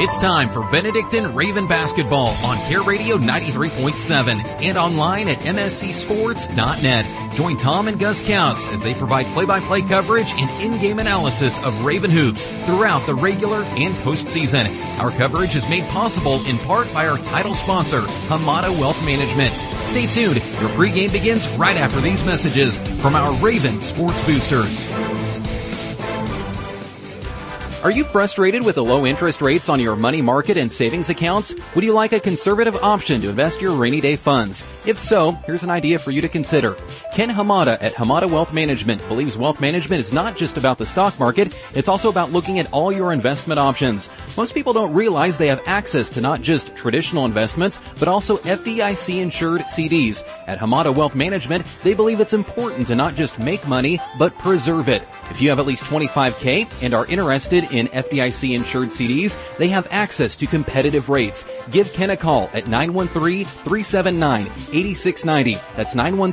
It's time for Benedictine Raven Basketball on Care Radio 93.7 and online at mscsports.net. Join Tom and Gus Counts as they provide play-by-play coverage and in-game analysis of Raven hoops throughout the regular and postseason. Our coverage is made possible in part by our title sponsor, Hamada Wealth Management. Stay tuned. Your pregame begins right after these messages from our Raven Sports Boosters. Are you frustrated with the low interest rates on your money market and savings accounts? Would you like a conservative option to invest your rainy day funds? If so, here's an idea for you to consider. Ken Hamada at Hamada Wealth Management believes wealth management is not just about the stock market, it's also about looking at all your investment options. Most people don't realize they have access to not just traditional investments, but also FDIC-insured CDs. At Hamada Wealth Management, they believe it's important to not just make money, but preserve it. If you have at least $25K and are interested in FDIC-insured CDs, they have access to competitive rates. Give Ken a call at 913-379-8690. That's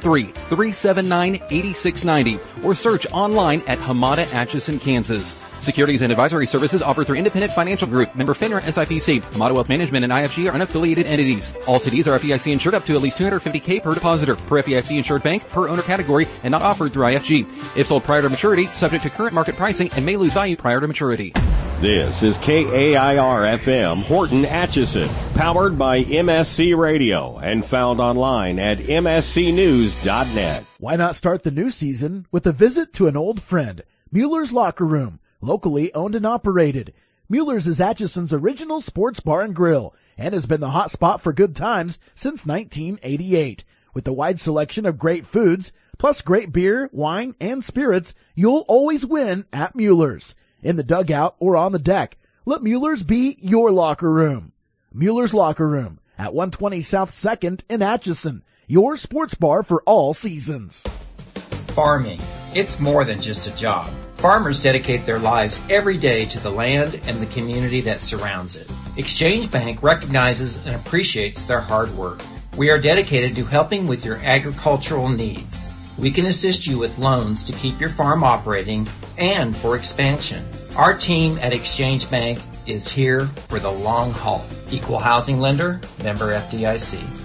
913-379-8690. Or search online at Hamada Atchison, Kansas. Securities and advisory services offered through Independent Financial Group, member FINRA SIPC. Hamada Wealth Management and IFG are unaffiliated entities. All CDs are FDIC insured up to at least $250K per depositor, per FDIC insured bank, per owner category, and not offered through IFG. If sold prior to maturity, subject to current market pricing and may lose value prior to maturity. This is KAIR-FM Horton Atchison, powered by MSC Radio and found online at mscnews.net. Why not start the new season with a visit to an old friend, Mueller's Locker Room? Locally owned and operated, Mueller's is Atchison's original sports bar and grill and has been the hot spot for good times since 1988. With a wide selection of great foods, plus great beer, wine, and spirits, you'll always win at Mueller's. In the dugout or on the deck, let Mueller's be your locker room. Mueller's Locker Room at 120 South 2nd in Atchison, your sports bar for all seasons. Farming, it's more than just a job. Farmers dedicate their lives every day to the land and the community that surrounds it. Exchange Bank recognizes and appreciates their hard work. We are dedicated to helping with your agricultural needs. We can assist you with loans to keep your farm operating and for expansion. Our team at Exchange Bank is here for the long haul. Equal housing lender, member FDIC.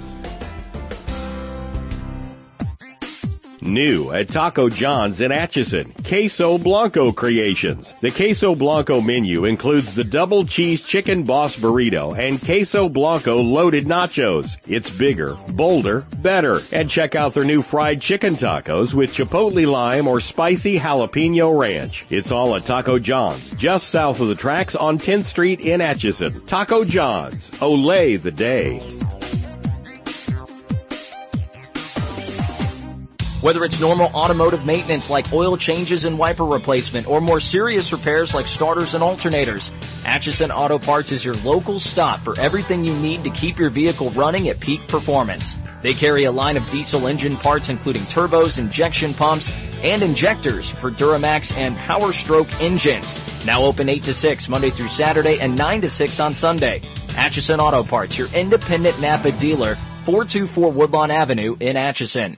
New at Taco John's in Atchison, Queso Blanco Creations. The Queso Blanco menu includes the double cheese chicken boss burrito and Queso Blanco loaded nachos. It's bigger, bolder, better. And check out their new fried chicken tacos with chipotle lime or spicy jalapeno ranch. It's all at Taco John's, just south of the tracks on 10th Street in Atchison. Taco John's, Olay the day. Whether it's normal automotive maintenance like oil changes and wiper replacement or more serious repairs like starters and alternators, Atchison Auto Parts is your local stop for everything you need to keep your vehicle running at peak performance. They carry a line of diesel engine parts including turbos, injection pumps, and injectors for Duramax and Power Stroke engines. Now open 8 to 6 Monday through Saturday and 9 to 6 on Sunday. Atchison Auto Parts, your independent Napa dealer, 424 Woodlawn Avenue in Atchison.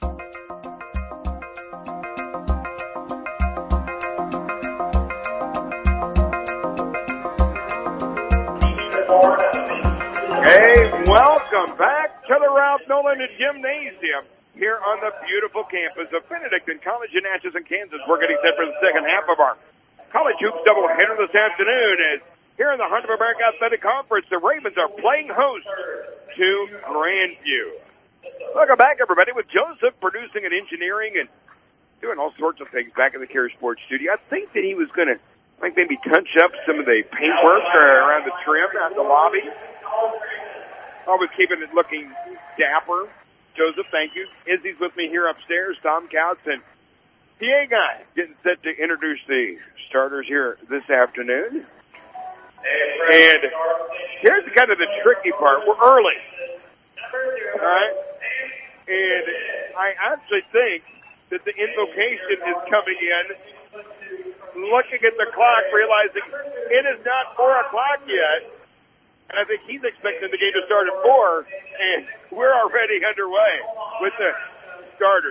Welcome back to the Ralph Nolan Gymnasium here on the beautiful campus of Benedictine College in Atchison, Kansas. We're getting set for the second half of our college hoops doubleheader this afternoon. As here in the Heart of America Athletic Conference, the Ravens are playing host to Grandview. Welcome back, everybody, with Joseph producing and engineering and doing all sorts of things back in the Care Sports studio. I think that he was going to maybe touch up some of the paintwork around the trim out in the lobby. Always keeping it looking dapper. Joseph, thank you. Izzy's with me here upstairs. Tom Couts and PA Guy getting set to introduce the starters here this afternoon. And here's kind of the tricky part. We're early. All right? And I actually think that the invocation is coming in, looking at the clock, realizing it is not 4 o'clock yet. And I think he's expecting the game to start at 4, and we're already underway with the starters.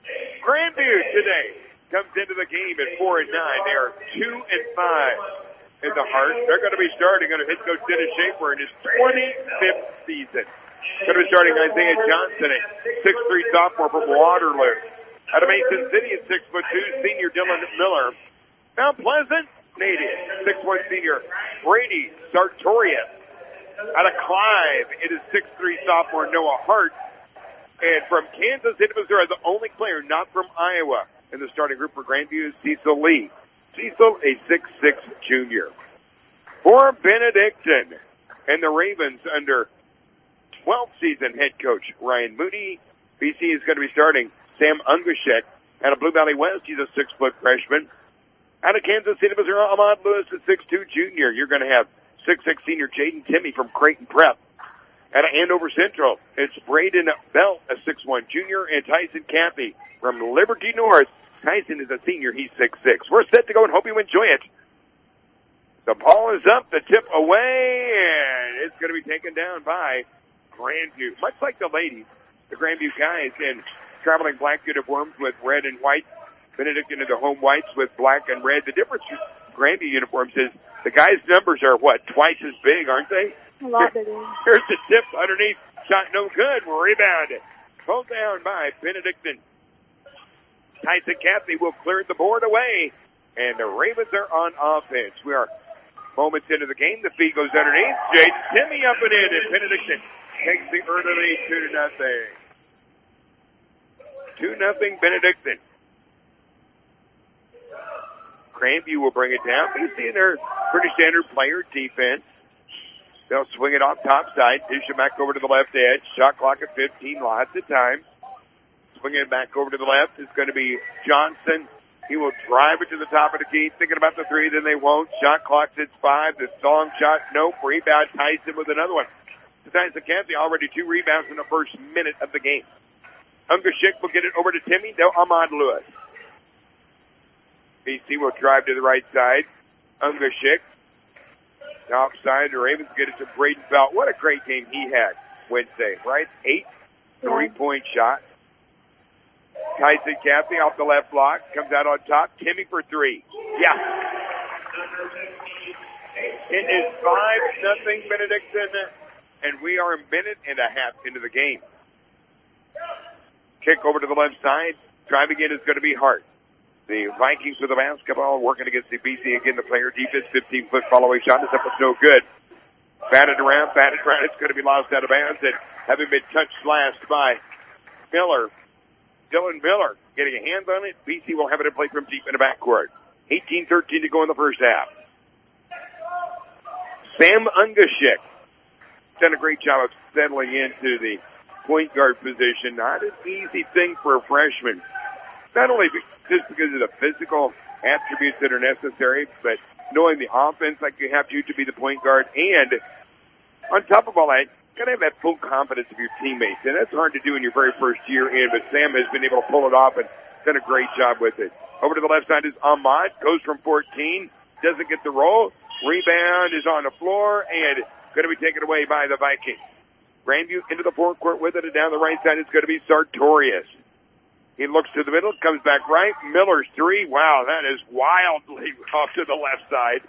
Grandview today comes into the game at 4-9. They are 2-5 in the heart. They're going to be starting under head coach Dennis Schaefer in his 25th season. Going to be starting Isaiah Johnson, a 6'3" sophomore from Waterloo. Out of Mason City at 6'2", senior Dylan Miller. Mount Pleasant native, 6'1" senior Brady Sartorius. Out of Clive, it is 6'3" sophomore Noah Hart. And from Kansas City, Missouri, the only player not from Iowa in the starting group for Grandview is Cecil Lee. Cecil, a 6'6" junior. For Benedictine and the Ravens under 12th season head coach Ryan Mooney, BC is going to be starting Sam Ungashek. Out of Blue Valley West, he's a 6-foot freshman. Out of Kansas City, Missouri, Ahmad Lewis, a 6'2" junior. You're going to have 6'6" senior Jaden Timmy from Creighton Prep. Out of Andover Central, it's Braden Belt, a 6'1" junior, and Tyson Cappy from Liberty North. Tyson is a senior. He's 6'6". We're set to go and hope you enjoy it. The ball is up, the tip away, and it's going to be taken down by Grandview. Much like the ladies, the Grandview guys in traveling black uniforms with red and white. Benedictine in the home whites with black and red. The difference with Grandview uniforms is the guys' numbers are, twice as big, aren't they? A lot bigger. Here's the tip underneath. Shot no good. Rebounded. Pulled down by Benedictine. Tyson Cassidy will clear the board away. And the Ravens are on offense. We are moments into the game. The feed goes underneath. Jaden Timmy up and in. And Benedictine takes the early lead 2-0. 2-0 Benedictine. Grandview will bring it down. You see their pretty standard player defense. They'll swing it off top side. Dish it back over to the left edge. Shot clock at 15. Lots of time. Swinging it back over to the left is going to be Johnson. He will drive it to the top of the key. Thinking about the three, then they won't. Shot clock at 5. The long shot, nope. Rebound. Tyson with another one. Tyson Campbell already 2 rebounds in the first minute of the game. Ungashik will get it over to Timmy. Now Ahmad Lewis. BC will drive to the right side. Ungashik. Outside, the Ravens get it to Braden Belt. What a great game he had Wednesday, right? 8 3-point shot. Tyson Cappy off the left block. Comes out on top. Timmy for 3. Yeah. It is 5-0 Benedictine, and we are a minute and a half into the game. Kick over to the left side. Drive again is going to be Hart. The Vikings with the basketball working against the BC again. The player defense, 15-foot follow-away shot. This up was no good. Batted around. It's going to be lost out of bounds. And having been touched last by Miller, Dylan Miller, getting a hand on it. BC will have it in play from deep in the backcourt. 18-13 to go in the first half. Sam Ungashik done a great job of settling into the point guard position. Not an easy thing for a freshman. Not only just because of the physical attributes that are necessary, but knowing the offense like you have to be the point guard. And on top of all that, you got to have that full confidence of your teammates. And that's hard to do in your very first year in, but Sam has been able to pull it off and done a great job with it. Over to the left side is Ahmad. Goes from 14. Doesn't get the roll. Rebound is on the floor and going to be taken away by the Vikings. Grandview into the forecourt with it, and down the right side is going to be Sartorius. He looks to the middle, comes back right. Miller's 3. Wow, that is wildly off to the left side.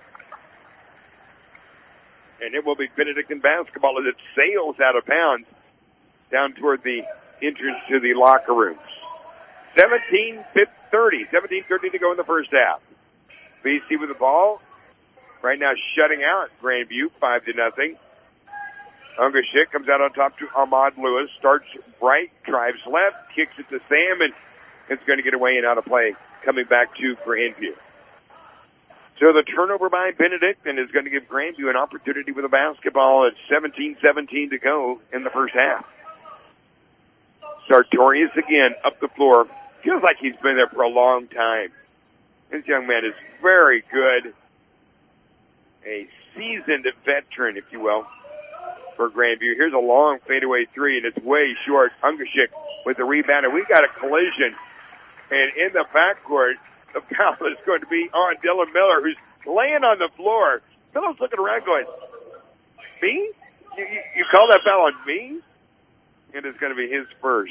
And it will be Benedictine basketball as it sails out of bounds down toward the entrance to the locker rooms. 17-30 to go in the first half. BC with the ball. Right now shutting out Grandview, 5-0. Ungashik comes out on top to Ahmad Lewis. Starts right, drives left, kicks it to Sam, and it's going to get away and out of play. Coming back to Grandview. So the turnover by Benedictine is going to give Grandview an opportunity with a basketball at 17-17 to go in the first half. Sartorius again up the floor. Feels like he's been there for a long time. This young man is very good. A seasoned veteran, if you will, for Grandview. Here's a long fadeaway 3, and it's way short. Ungashik with the rebound, and we got a collision. And in the backcourt, the foul is going to be on Dylan Miller, who's laying on the floor. Miller's looking around going, me? You call that foul on me? And it's going to be his first.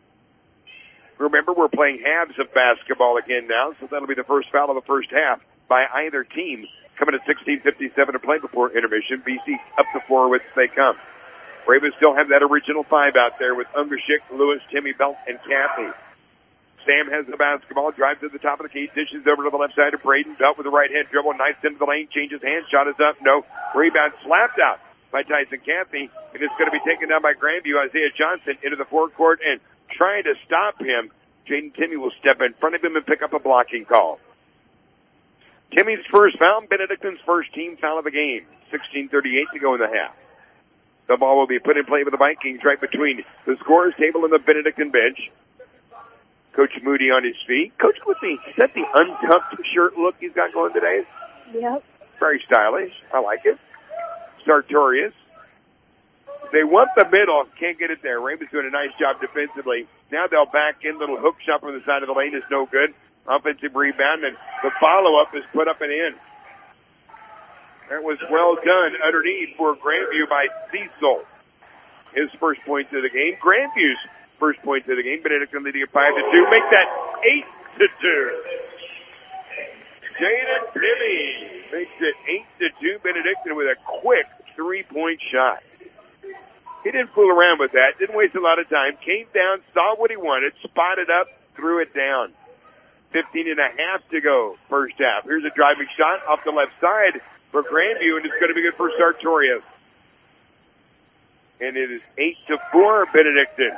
Remember, we're playing halves of basketball again now, so that'll be the first foul of the first half by either team. Coming at 16:57 to play before intermission. BC up the floor with they come. Ravens still have that original five out there with Ungerschick, Lewis, Timmy Belt, and Kathy. Sam has the basketball, drives to the top of the key, dishes over to the left side of Braden. Belt with the right hand dribble, knifes into the lane, changes hands, shot is up, no. Rebound slapped out by Tyson Kathy, and it's going to be taken down by Grandview. Isaiah Johnson into the forecourt, and trying to stop him, Jaden Timmy will step in front of him and pick up a blocking call. Timmy's first foul, Benedictine's first team foul of the game. 16:38 to go in the half. The ball will be put in play with the Vikings right between the scorer's table and the Benedictine bench. Coach Moody on his feet. Coach, is that the untucked shirt look he's got going today? Yep. Very stylish. I like it. Sartorius. They want the middle. Can't get it there. Ravens doing a nice job defensively. Now they'll back in. Little hook shot from the side of the lane is no good. Offensive rebound, and the follow-up is put up and in. That was well done underneath for Grandview by Cecil. His first points of the game. Grandview's first points of the game. Benedictine leading at 5-2. Make that 8-2. Jaden Timmy makes it 8-2. Benedictine with a quick three-point shot. He didn't fool around with that. Didn't waste a lot of time. Came down, saw what he wanted, spotted up, threw it down. 15.5 to go, first half. Here's a driving shot off the left side for Grandview, and it's going to be good for Sartorius. And it is 8-4, Benedictine.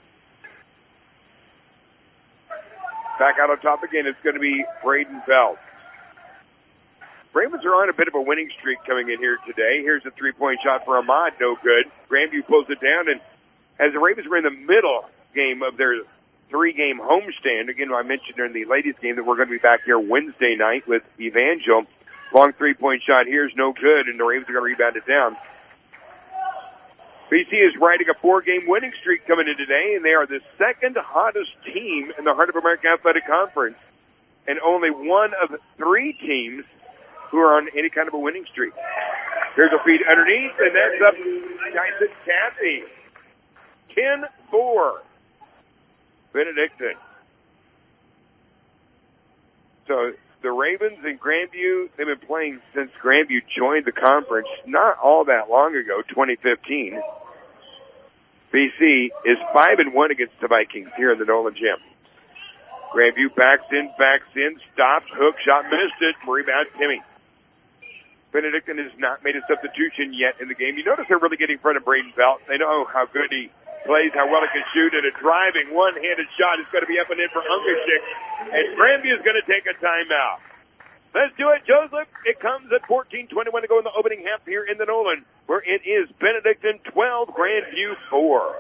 Back out on top again, it's going to be Braden Belt. Ravens are on a bit of a winning streak coming in here today. Here's a three-point shot for Ahmad, no good. Grandview pulls it down, and as the Ravens were in the middle game of their three-game homestand. Again, I mentioned during the ladies' game that we're going to be back here Wednesday night with Evangel. Long three-point shot here is no good, and the Ravens are going to rebound it down. BC is riding a four-game winning streak coming in today, and they are the second hottest team in the Heart of America Athletic Conference, and only one of three teams who are on any kind of a winning streak. Here's a feed underneath, and that's up Tyson Kathy. 10-4. Benedictine. So the Ravens and Grandview, they've been playing since Grandview joined the conference not all that long ago, 2015. BC is 5-1 against the Vikings here in the Nolan Gym. Grandview backs in, stops, hook shot, missed it, rebound Timmy. Benedictine has not made a substitution yet in the game. You notice they're really getting in front of Braden Belt. They know how good he plays, how well he can shoot, and a driving one-handed shot is going to be up and in for Ungerschick. And Grandview is going to take a timeout. Let's do it, Joseph. It comes at 14:21 to go in the opening half here in the Nolan, where it is Benedictine 12, Grandview 4.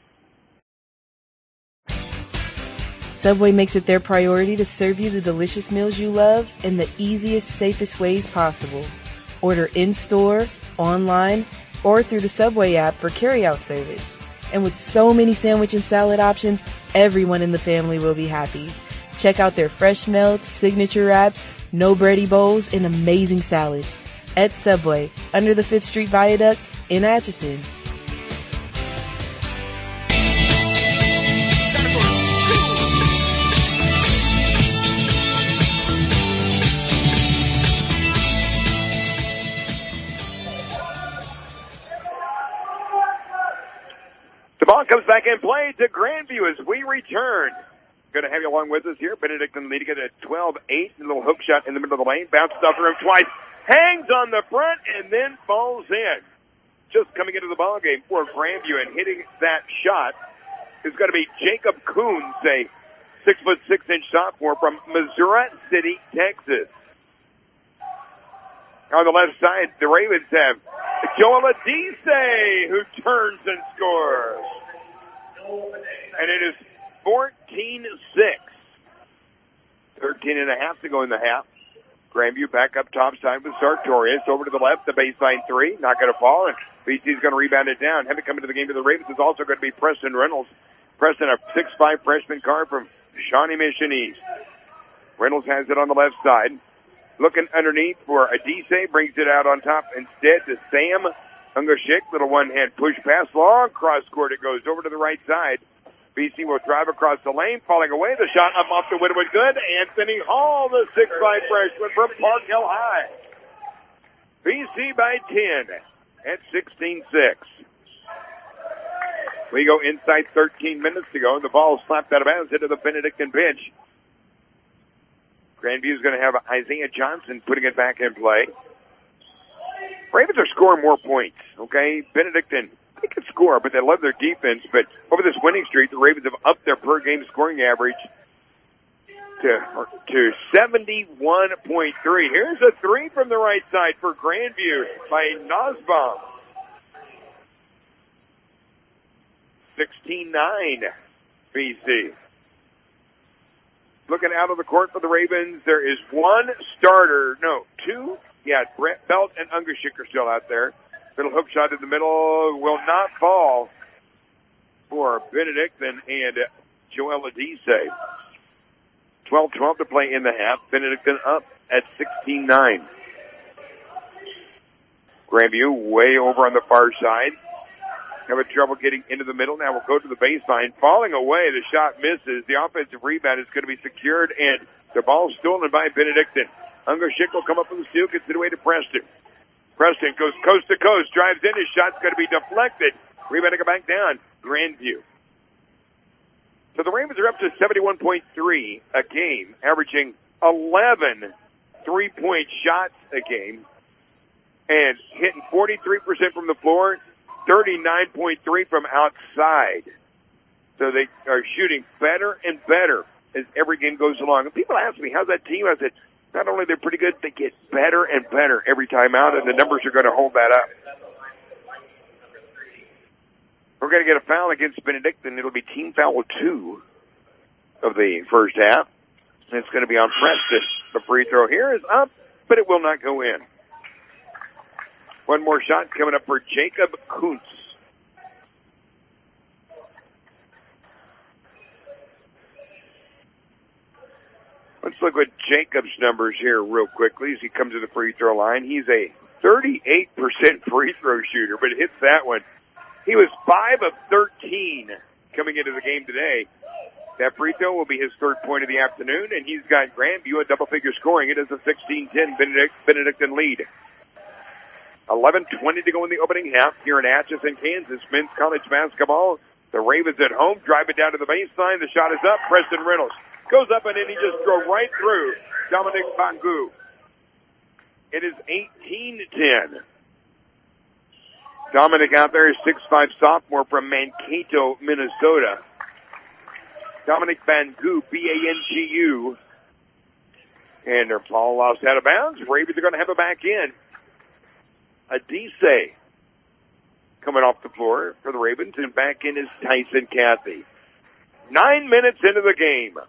Subway makes it their priority to serve you the delicious meals you love in the easiest, safest ways possible. Order in-store, online, or through the Subway app for carry-out service. And with so many sandwich and salad options, everyone in the family will be happy. Check out their fresh melts, signature wraps, no bready bowls, and amazing salads. At Subway, under the 5th Street Viaduct in Atchison. The ball comes back in play to Grandview as we return. Going to have you along with us here. Benedictine leading it at 12-8. A little hook shot in the middle of the lane. Bounces off the rim twice. Hangs on the front and then falls in. Just coming into the ball game for Grandview and hitting that shot is going to be Jacob Coons, a 6'6" sophomore from Missouri City, Texas. On the left side, the Ravens have Joel Adise, who turns and scores. And it is 14-6. 13.5 to go in the half. Grandview back up top side with Sartorius. Over to the left, the baseline three. Not going to fall, and BC's going to rebound it down. Having come into the game for the Ravens is also going to be Preston Reynolds. Preston, a 6'5" freshman guard from Shawnee Mission East. Reynolds has it on the left side. Looking underneath for Adise, brings it out on top instead to Sam Ungerschick. Little one-hand push pass, long cross court it goes over to the right side BC will drive across the lane, falling away. The shot up off the Wynwood good. Anthony Hall, the 6'5" freshman from Park Hill High. BC by 10 at 16-6. We go inside 13 minutes to go, and the ball slapped out of bounds into the Benedictine bench. Grandview's going to have Isaiah Johnson putting it back in play. Ravens are scoring more points, okay? Benedictine, they can score, but they love their defense. But over this winning streak, the Ravens have upped their per-game scoring average to 71.3. Here's a three from the right side for Grandview by Nussbaum. 16-9 BC. Looking out of the court for the Ravens, there is two. Yeah, Brett Belt and Ungerschick are still out there. Little hook shot in the middle will not fall for Benedictine and Joel Adise. 12-12 to play in the half. Benedictine up at 16-9. Grandview way over on the far side. Having trouble getting into the middle. Now we'll go to the baseline. Falling away, the shot misses. The offensive rebound is going to be secured, and the ball stolen by Benedictine. Ungerschick will come up with the steal, gets it away to Preston. Preston goes coast to coast, drives in. His shot's going to be deflected. Rebounding it back down. Grandview. So the Ravens are up to 71.3 a game, averaging 11 3-point shots a game, and hitting 43% from the floor, 39.3 from outside. So they are shooting better and better as every game goes along. And people ask me, how's that team? I said, not only they're pretty good, they get better and better every time out, and the numbers are going to hold that up. We're going to get a foul against Benedictine. It'll be team foul 2 of the first half. And it's going to be on Preston. The free throw here is up, but it will not go in. One more shot coming up for Jacob Kuntz. Let's look at Jacob's numbers here real quickly as he comes to the free throw line. He's a 38% free throw shooter, but hits that one. He was 5 of 13 coming into the game today. That free throw will be his third point of the afternoon, and he's got Grandview a double-figure scoring. It is a 16-10 Benedictine lead. 11:20 to go in the opening half here in Atchison, Kansas. Men's college basketball. The Ravens at home drive it down to the baseline. The shot is up. Preston Reynolds goes up and in. He just drove right through Dominic Bangu. It is 18-10. Dominic out there is 6'5" sophomore from Mankato, Minnesota. Dominic Bangu, B-A-N-G-U. And their ball lost out of bounds. Ravens are going to have it back in. Adise coming off the floor for the Ravens, and back in is Tyson Cathy. 9 minutes into the game.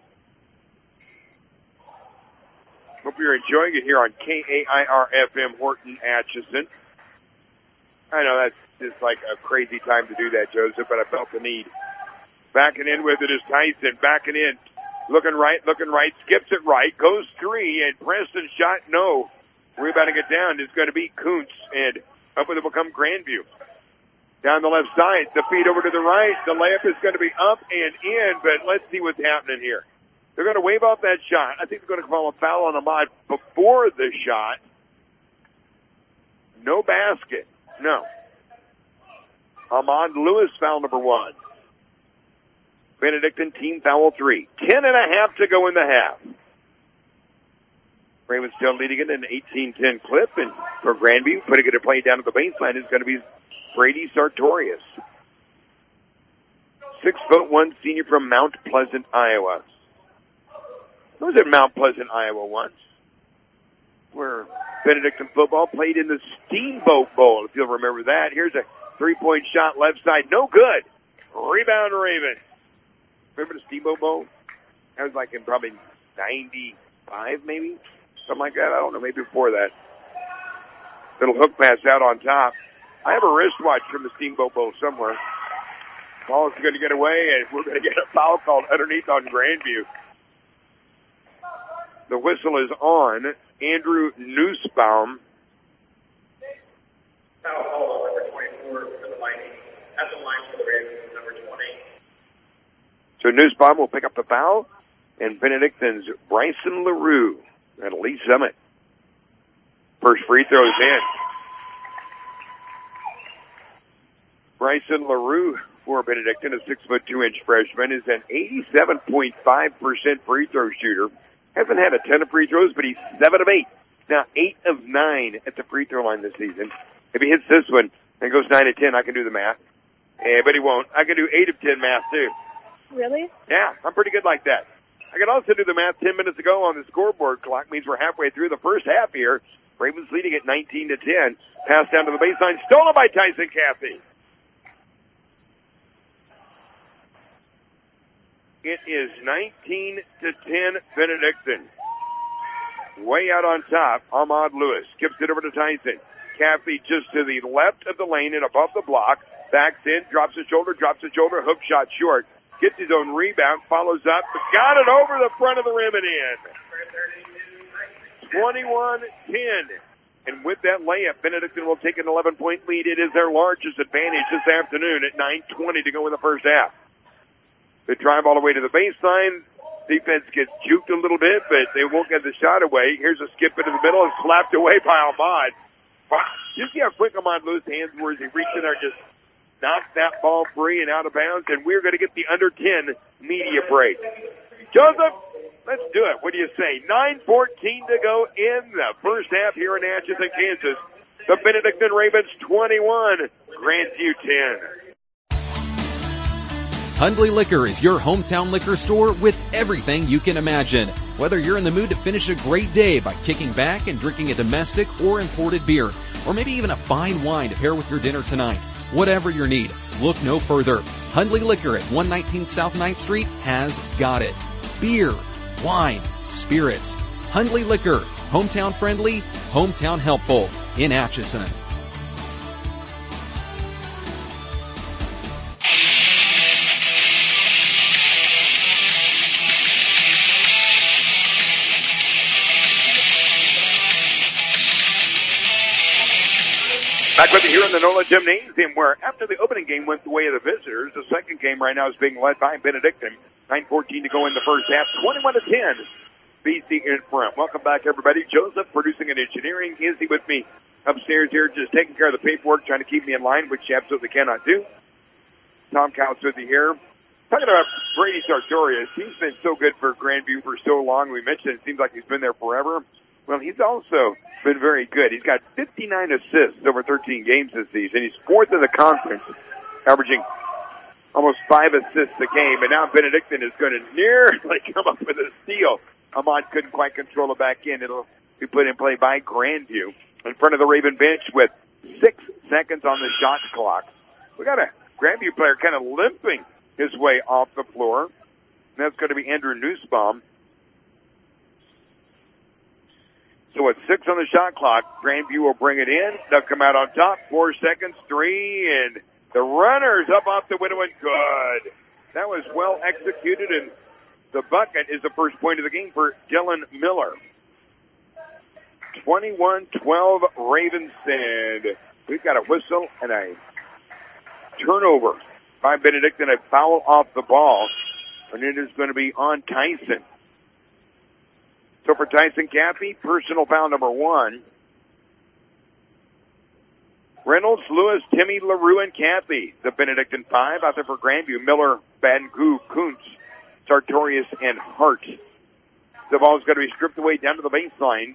Hope you're enjoying it here on KAIR-FM Horton, Atchison. I know that's just like a crazy time to do that, Joseph, but I felt the need. Backing in with it is Tyson, backing in. Looking right, skips it right, goes three, and Preston shot no. Rebounding it down is going to be Kuntz, and up it will come Grandview. Down the left side, the feed over to the right. The layup is going to be up and in, but let's see what's happening here. They're going to wave off that shot. I think they're going to call a foul on Ahmad before the shot. No basket. No. Ahmad Lewis, foul number 1. Benedictine team foul 3. 10.5 to go in the half. Ravens still leading it in an 18-10 clip, and for Grandview, putting it in play down at the baseline is going to be Brady Sartorius. 6'1" senior from Mount Pleasant, Iowa. I was at Mount Pleasant, Iowa once, where Benedictine football played in the Steamboat Bowl, if you'll remember that. Here's a three-point shot left side. No good. Rebound Ravens. Remember the Steamboat Bowl? That was like in probably 95, maybe? Something like that. I don't know. Maybe before that. Little hook pass out on top. I have a wristwatch from the Steamboat Bowl somewhere. Ball's going to get away, and we're going to get a foul called underneath on Grandview. The whistle is on. Andrew Nussbaum. Foul call number 24 for the Lightning. At the line for the Ravens, number 20. So Nussbaum will pick up the foul, and Benedictine's Bryson LaRue at Lee Summit. First free throw is in. Bryson LaRue for Benedictine, a 6'2" freshman, is an 87.5% free throw shooter. Hasn't had a ton of free throws, but he's 7 of 8. Now 8 of 9 at the free throw line this season. If he hits this one and goes 9 of 10, I can do the math. But he won't. I can do 8 of 10 math too. Really? Yeah, I'm pretty good like that. I can also do the math 10 minutes ago on the scoreboard clock. Means we're halfway through the first half here. Ravens leading at 19 to 10. Pass down to the baseline, stolen by Tyson Caffey. It is 19 to 10 Benedictine. Way out on top, Ahmad Lewis gives it over to Tyson. Caffey just to the left of the lane and above the block. Backs in, drops his shoulder, hook shot short. Gets his own rebound, follows up, got it over the front of the rim and in. 21-10. And with that layup, Benedictine will take an 11-point lead. It is their largest advantage this afternoon at 9:20 to go in the first half. They drive all the way to the baseline. Defense gets juked a little bit, but they won't get the shot away. Here's a skip into the middle and slapped away by Ahmad. Wow. You see how quick Ahmad Lewis' hands were as he reached in there, just knocked that ball free and out of bounds, and we're going to get the under 10 media break. Joseph, let's do it. What do you say? 9:14 to go in the first half here in Atchison, Kansas. The Benedictine Ravens 21, Grandview 10. Hundley Liquor is your hometown liquor store with everything you can imagine. Whether you're in the mood to finish a great day by kicking back and drinking a domestic or imported beer, or maybe even a fine wine to pair with your dinner tonight, whatever your need, look no further. Hundley Liquor at 119 South 9th Street has got it. Beer, wine, spirits. Hundley Liquor, hometown friendly, hometown helpful in Atchison. Back with you here in the NOLA Gymnasium, where after the opening game went the way of the visitors, the second game right now is being led by Benedictine. 9:14 to go in the first half, 21 to 10. BC in front. Welcome back, everybody. Joseph, producing and engineering. Izzy with me upstairs here, just taking care of the paperwork, trying to keep me in line, which you absolutely cannot do. Tom Couch with you here. Talking about Brady Sartorius, he's been so good for Grandview for so long. We mentioned it seems like he's been there forever. Well, he's also been very good. He's got 59 assists over 13 games this season. He's fourth in the conference, averaging almost 5 assists a game. And now Benedictine is going to nearly come up with a steal. Ahmad couldn't quite control it back in. It'll be put in play by Grandview in front of the Raven bench with 6 seconds on the shot clock. We got a Grandview player kind of limping his way off the floor. And that's going to be Andrew Nussbaum. So with 6 on the shot clock, Grandview will bring it in. They'll come out on top. 4 seconds, 3, and the runner's up off the window and good. That was well executed, and the bucket is the first point of the game for Dylan Miller. 21-12 Ravens, and we've got a whistle and a turnover by Benedictine, a foul off the ball, and it is going to be on Tyson. So for Tyson Caffey, personal foul number 1. Reynolds, Lewis, Timmy, LaRue, and Caffey. The Benedictine 5 out there for Grandview. Miller, Bangu, Kuntz, Sartorius, and Hart. The ball's going to be stripped away down to the baseline.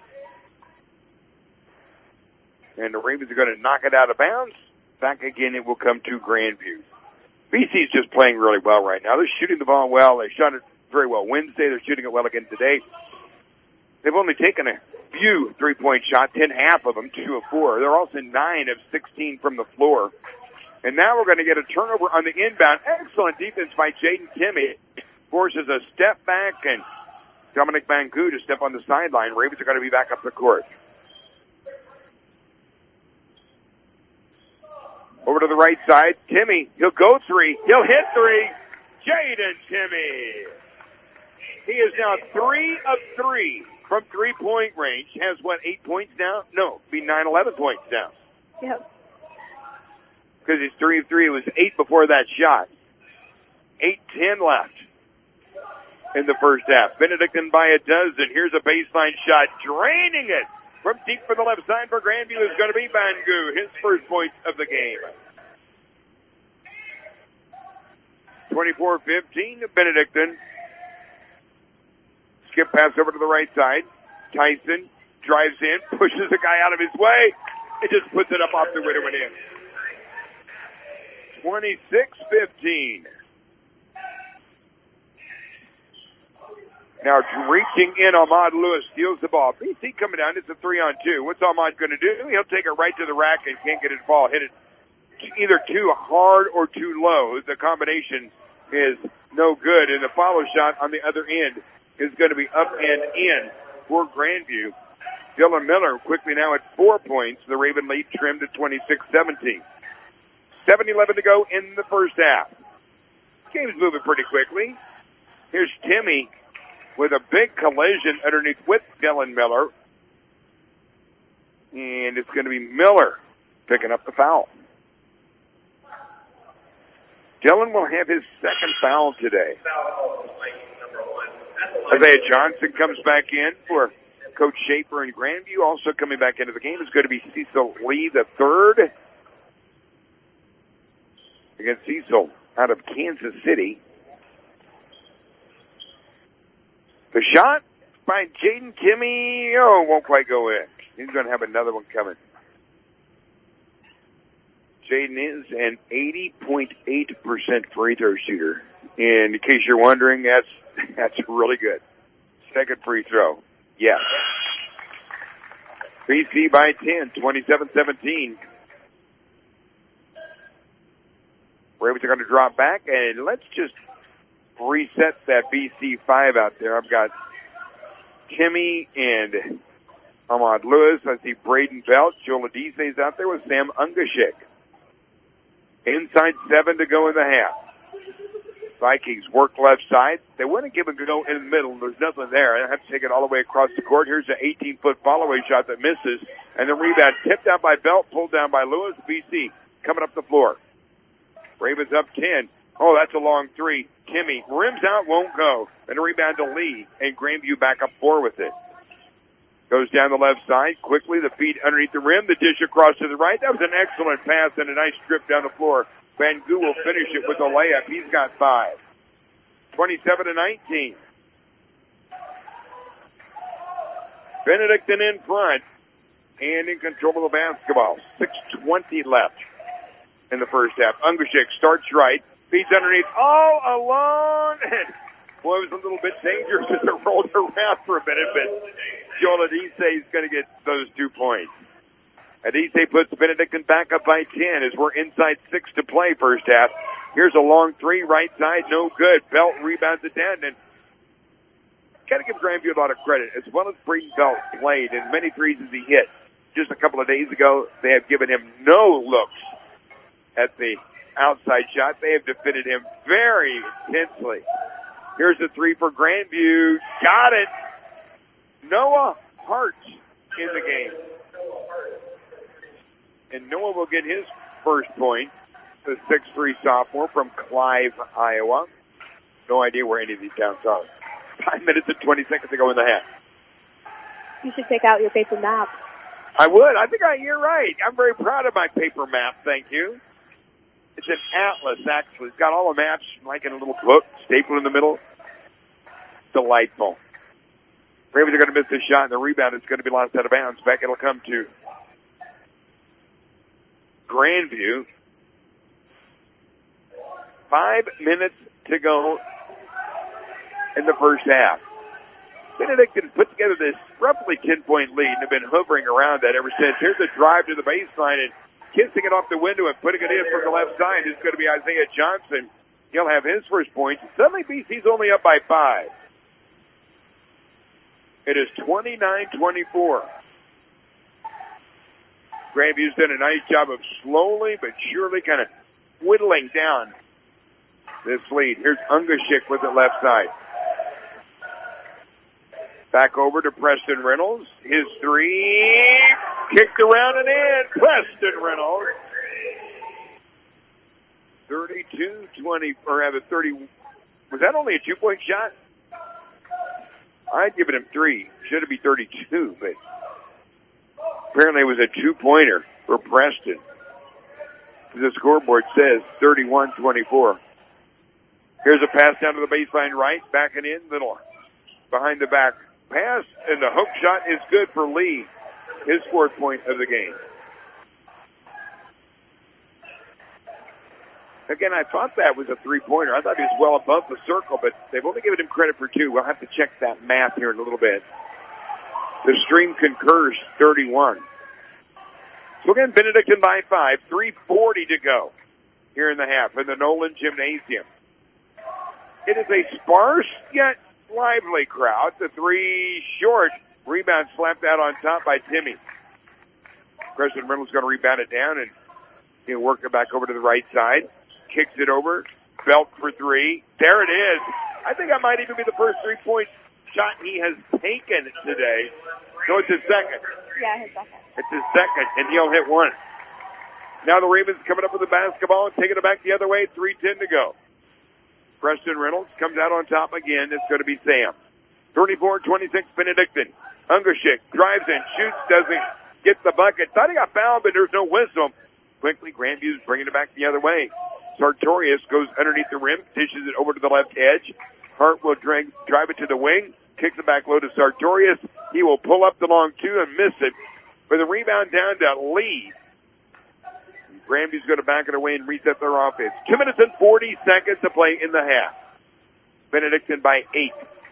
And the Ravens are going to knock it out of bounds. Back again, it will come to Grandview. BC's just playing really well right now. They're shooting the ball well. They shot it very well Wednesday. They're shooting it well again today. They've only taken a few three-point shots, 10 half of them, 2 of 4. They're also 9 of 16 from the floor. And now we're going to get a turnover on the inbound. Excellent defense by Jaden Timmy. Forces a step back, and Dominic Bangu to step on the sideline. Ravens are going to be back up the court. Over to the right side. Timmy, he'll go 3. He'll hit 3. Jaden Timmy. He is now 3 of 3. From 3-point range, has 8 points now? No, be 9-11 points now. Yep. Because he's 3 of 3. It was 8 before that shot. 8-10 left in the first half. Benedictine by a dozen. Here's a baseline shot, draining it from deep for the left side for Grandview is going to be Bangu, his first point of the game. 24-15 to Benedictine. Skip pass over to the right side. Tyson drives in, pushes the guy out of his way, and just puts it up off the window and in. 26-15. Now reaching in, Ahmad Lewis steals the ball. BC coming down, it's a 3-on-2. What's Ahmad going to do? He'll take it right to the rack and can't get his ball. Hit it either too hard or too low. The combination is no good, and the follow shot on the other end is going to be up and in for Grandview. Dylan Miller quickly now at 4 points. The Raven lead trimmed to 26-17. 7:11 to go in the first half. Game's moving pretty quickly. Here's Timmy with a big collision underneath with Dylan Miller. And it's going to be Miller picking up the foul. Dylan will have his second foul today. Isaiah Johnson comes back in for Coach Schaefer and Grandview. Also coming back into the game is going to be Cecil Lee the third against Cecil out of Kansas City. The shot by Jaden Timmy, won't quite go in. He's going to have another one coming. Jaden is an 80.8% free throw shooter. And in case you're wondering, that's really good. Second free throw. Yes. BC by 10, 27-17. Ravens are going to drop back, and let's just reset that BC 5 out there. I've got Timmy and Ahmad Lewis. I see Braden Belt. Joel Adise's out there with Sam Ungashik. Inside 7 to go in the half. Vikings work left side. They want to give a go in the middle. There's nothing there. They have to take it all the way across the court. Here's an 18-foot follow-away shot that misses. And the rebound tipped out by Belt, pulled down by Lewis. BC coming up the floor. Ravens up 10. Oh, that's a long three. Timmy rims out, won't go. And a rebound to Lee. And Grandview back up 4 with it. Goes down the left side. Quickly, the feet underneath the rim. The dish across to the right. That was an excellent pass and a nice strip down the floor. Bangu will finish it with a layup. He's got 5. 27-19. Benedictine in front and in control of the basketball. 6:20 left in the first half. Ungashik starts right. Feeds underneath all alone. Boy, it was a little bit dangerous as it rolled around for a minute, but Joel Adise is going to get those 2 points. Adise puts Benedictine back up by 10 as we're inside 6 to play first half. Here's a long three, right side, no good. Belt rebounds it down, and got to give Grandview a lot of credit. As well as Braden Belt played, and many threes as he hit just a couple of days ago, they have given him no looks at the outside shot. They have defended him very intensely. Here's a three for Grandview. Got it. Noah Hart in the game. And Noah will get his first point. The 6'3" sophomore from Clive, Iowa. No idea where any of these towns are. 5 minutes and 20 seconds to go in the half. You should take out your paper map. I would. I think you're right. I'm very proud of my paper map. Thank you. It's an atlas, actually. It's got all the maps, like in a little book, stapled in the middle. Delightful. Ravens are going to miss this shot, and the rebound is going to be lost out of bounds. Back it'll come to Grandview. 5 minutes to go in the first half. Benedictine put together this roughly 10-point lead and have been hovering around that ever since. Here's a drive to the baseline, and kissing it off the window and putting it in from the left side is going to be Isaiah Johnson. He'll have his first point. Suddenly BC's only up by 5. It is 29-24. Grandview's done a nice job of slowly but surely kind of whittling down this lead. Here's Ungashik with it left side. Back over to Preston Reynolds. His three. Kicked around and in. Preston Reynolds. 32-20, or rather 30. Was that only a 2-point shot? I'd given him 3. Should it be 32, but apparently it was a 2-pointer for Preston. The scoreboard says 31-24. Here's a pass down to the baseline right, backing in, little behind the back pass, and the hook shot is good for Lee, his 4th point of the game. Again, I thought that was a 3-pointer. I thought he was well above the circle, but they've only given him credit for 2. We'll have to check that math here in a little bit. The stream concurs 31. So again, Benedictine by 5, 3:40 to go here in the half in the Nolan Gymnasium. It is a sparse yet lively crowd. The 3 short. Rebound slapped out on top by Timmy. Preston Reynolds going to rebound it down and he'll work it back over to the right side. Kicks it over. Belt for 3. There it is. I think that might even be the first 3-point shot he has taken today. So it's his second. Yeah, his second. It's his second, and he'll hit 1. Now the Ravens coming up with the basketball and taking it back the other way. 3:10 to go. Preston Reynolds comes out on top again. It's going to be Sam. 34-26 Benedictine. Ungerschik drives in, shoots, doesn't get the bucket. Thought he got fouled, but there's no whistle. Quickly, Grandview's bringing it back the other way. Sartorius goes underneath the rim, dishes it over to the left edge. Hart will drive it to the wing, kicks it back low to Sartorius. He will pull up the long 2 and miss it. With a rebound down to Lee. Grandview's going to back it away and reset their offense. 2 minutes and 40 seconds to play in the half. Benedictine by 8.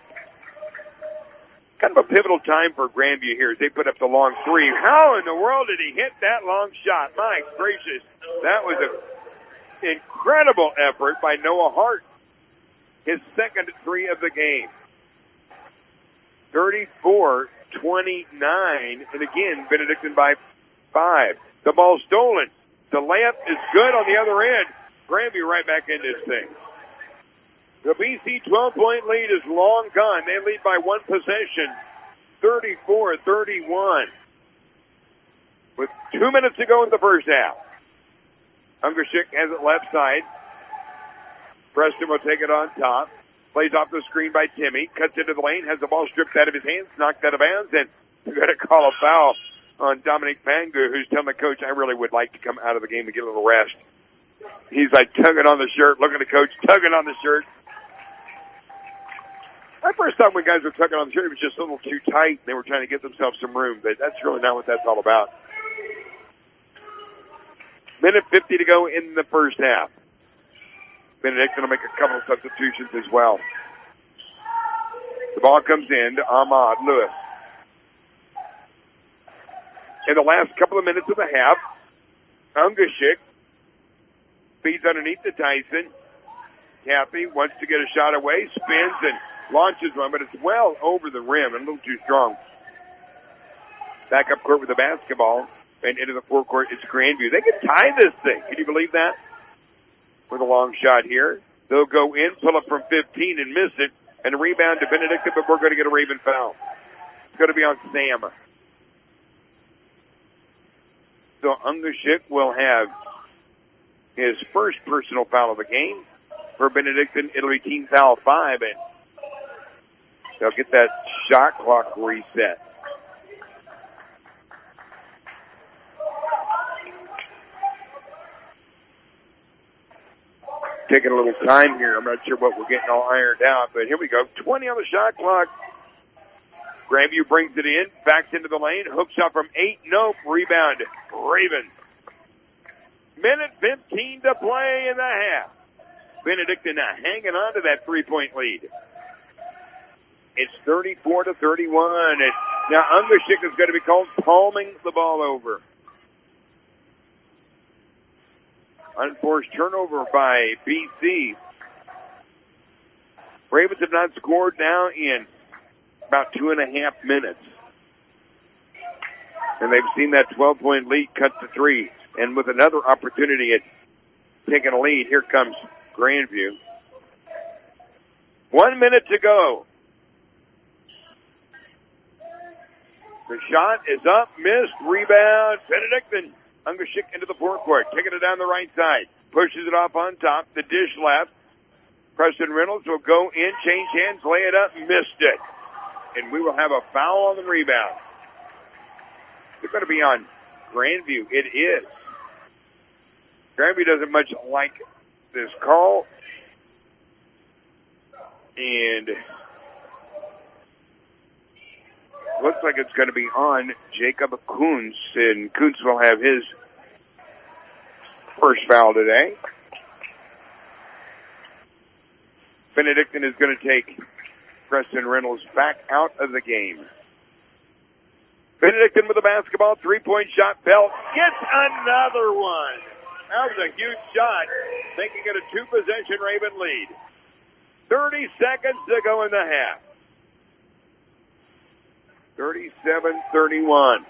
Kind of a pivotal time for Grandview here as they put up the long 3. How in the world did he hit that long shot? My gracious. That was an incredible effort by Noah Hart. His second 3 of the game. 34-29. And again, Benedictine by 5. The ball stolen. The layup is good on the other end. Grandview right back in this thing. The BC 12-point lead is long gone. They lead by 1 possession, 34-31. With 2 minutes to go in the first half. Ungerschik has it left side. Preston will take it on top. Plays off the screen by Timmy. Cuts into the lane. Has the ball stripped out of his hands. Knocked out of bounds. And we're going to call a foul on Dominic Pangu, who's telling the coach, I really would like to come out of the game and get a little rest. He's like tugging on the shirt, looking at the coach, tugging on the shirt. I first thought when guys were tugging on the shirt, it was just a little too tight. They were trying to give themselves some room, but that's really not what that's all about. Minute 50 to go in the first half. Benedictine will make a couple of substitutions as well. The ball comes in to Ahmad Lewis. In the last couple of minutes of the half, Ungerschik feeds underneath to Tyson. Kathy wants to get a shot away, spins and launches one, but it's well over the rim and a little too strong. Back up court with the basketball and into the forecourt. It's Grandview. They can tie this thing. Can you believe that? With a long shot here. They'll go in, pull up from 15 and miss it, and a rebound to Benedictine, but we're going to get a Raven foul. It's going to be on Sam. So Ungerschik will have his first personal foul of the game. For Benedictine, it'll be team foul 5, and they'll get that shot clock reset. Taking a little time here. I'm not sure what we're getting all ironed out, but here we go. 20 on the shot clock. Grandview brings it in, backs into the lane, hook shot from 8, nope, rebound, Ravens. Minute 15 to play in the half. Benedictine now hanging on to that 3-point lead. It's 34-31, and now Ungerschik is going to be called palming the ball over. Unforced turnover by BC. Ravens have not scored now in about 2.5 minutes. And they've seen that 12-point lead cut to 3. And with another opportunity at taking a lead, here comes Grandview. 1 minute to go. The shot is up, missed, rebound, Benedictine. Ungerschik into the forecourt, taking it down the right side. Pushes it off on top, the dish left. Preston Reynolds will go in, change hands, lay it up, missed it. and we will have a foul on the rebound. It's going to be on Grandview. It is. Grandview doesn't much like this call. And looks like it's going to be on Jacob Kuntz, and Kuntz will have his first foul today. Benedictine is going to take Preston Reynolds back out of the game. Benedictine with the basketball, three-point shot. Belt gets another one. That was a huge shot, making it a two-possession Raven lead. 30 seconds to go in the half. 37-31.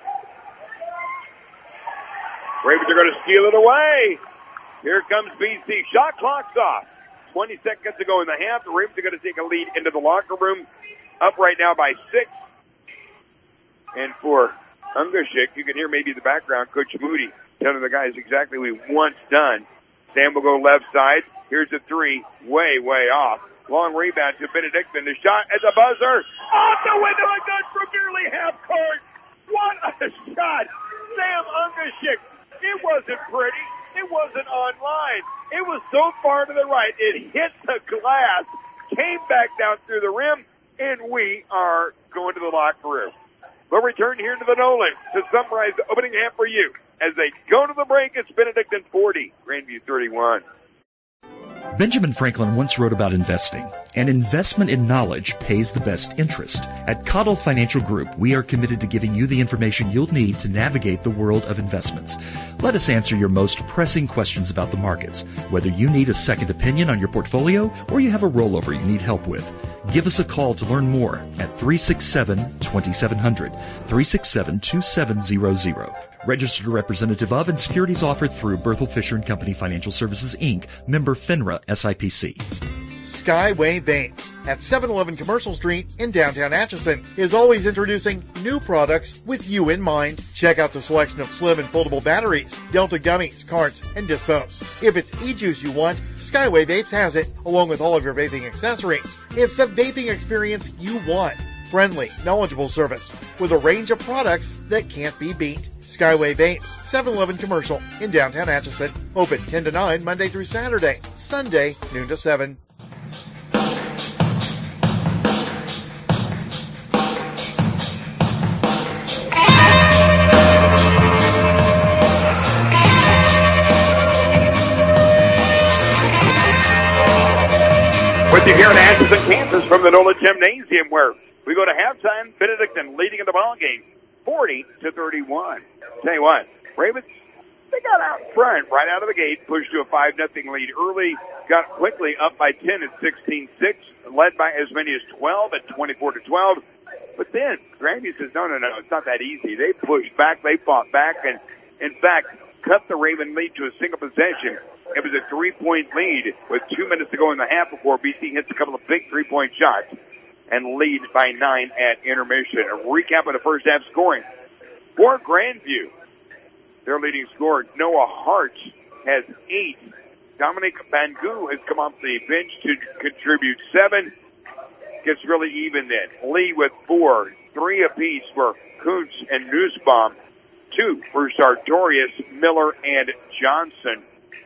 Ravens are going to steal it away. Here comes BC. Shot clock's off. 20 seconds to go in the half. The Ravens are going to take a lead into the locker room. Up right now by 6. And for Ungashik, you can hear maybe in the background Coach Moody telling the guys exactly what he wants done. Sam will go left side. Here's a three. Way off. Long rebound to Benedictine. The shot at the buzzer. Off the window and good from nearly half court. What a shot. Sam Ungashik. It wasn't pretty. It wasn't online. It was so far to the right. It hit the glass, came back down through the rim, and we are going to the locker room. We'll return here to the Nolan to summarize the opening half for you. As they go to the break, it's Benedictine 40, Grandview 31. Benjamin Franklin once wrote about investing, and investment in knowledge pays the best interest. At Cottle Financial Group, we are committed to giving you the information you'll need to navigate the world of investments. Let us answer your most pressing questions about the markets, whether you need a second opinion on your portfolio or you have a rollover you need help with. Give us a call to learn more at 367-2700, 367-2700. Registered representative of and securities offered through Berthel Fisher & Company Financial Services, Inc., member FINRA SIPC. Skyway Vapes at 711 Commercial Street in downtown Atchison is always introducing new products with you in mind. Check out the selection of slim and foldable batteries, Delta gummies, carts, and dispos. If it's e-juice you want, Skyway Vapes has it, along with all of your vaping accessories. It's the vaping experience you want. Friendly, knowledgeable service with a range of products that can't be beat. Skyway Vapes, 711 Commercial in downtown Atchison. Open 10 to 9 Monday through Saturday. Sunday, noon to 7. With you here in Atchison, Kansas, from the NOLA Gymnasium, where we go to halftime. Benedictine leading in the ballgame, 40-31. Tell you what, Ravens, they got out front right out of the gate, pushed to a 5-0 lead early, got quickly up by 10 at 16-6, led by as many as 12 at 24-12. But then Grandview says, no, it's not that easy. They pushed back, they fought back, and in fact, cut the Raven lead to a single possession. It was a 3-point lead with 2 minutes to go in the half before BC hits a couple of big 3-point shots and lead by 9 at intermission. A recap of the first half scoring. For Grandview, their leading scorer, Noah Hart, has 8. Dominic Bangu has come off the bench to contribute 7. Gets really even then. Lee with 4. 3 apiece for Kuntz and Nussbaum. 2 for Sartorius, Miller, and Johnson.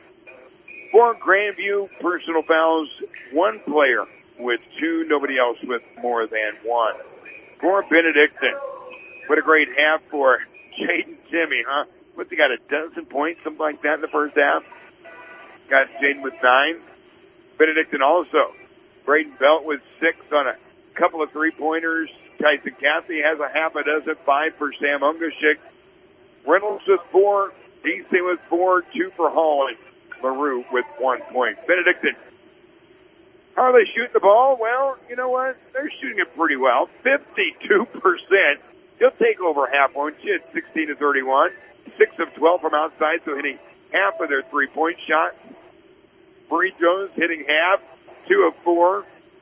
For Grandview, personal fouls, 1 player with 2, nobody else with more than 1. For Benedictine, what a great half for Jaden Timmy, huh? What's he got, a dozen points, something like that in the first half? Got Jaden with 9. Benedictine also. Braden Belt with 6 on a couple of 3-pointers. Tyson Cathy has a half a dozen, 5 for Sam Ungashik. Reynolds with 4. DC with 4, 2 for Hall, and LaRue with 1 point. Benedictine, how are they shooting the ball? Well, you know what? They're shooting it pretty well. 52%. He'll take over half, won't you? At 16-31. 6 of 12 from outside, so hitting half of their 3-point shots. Bree Jones hitting half, 2 of 4.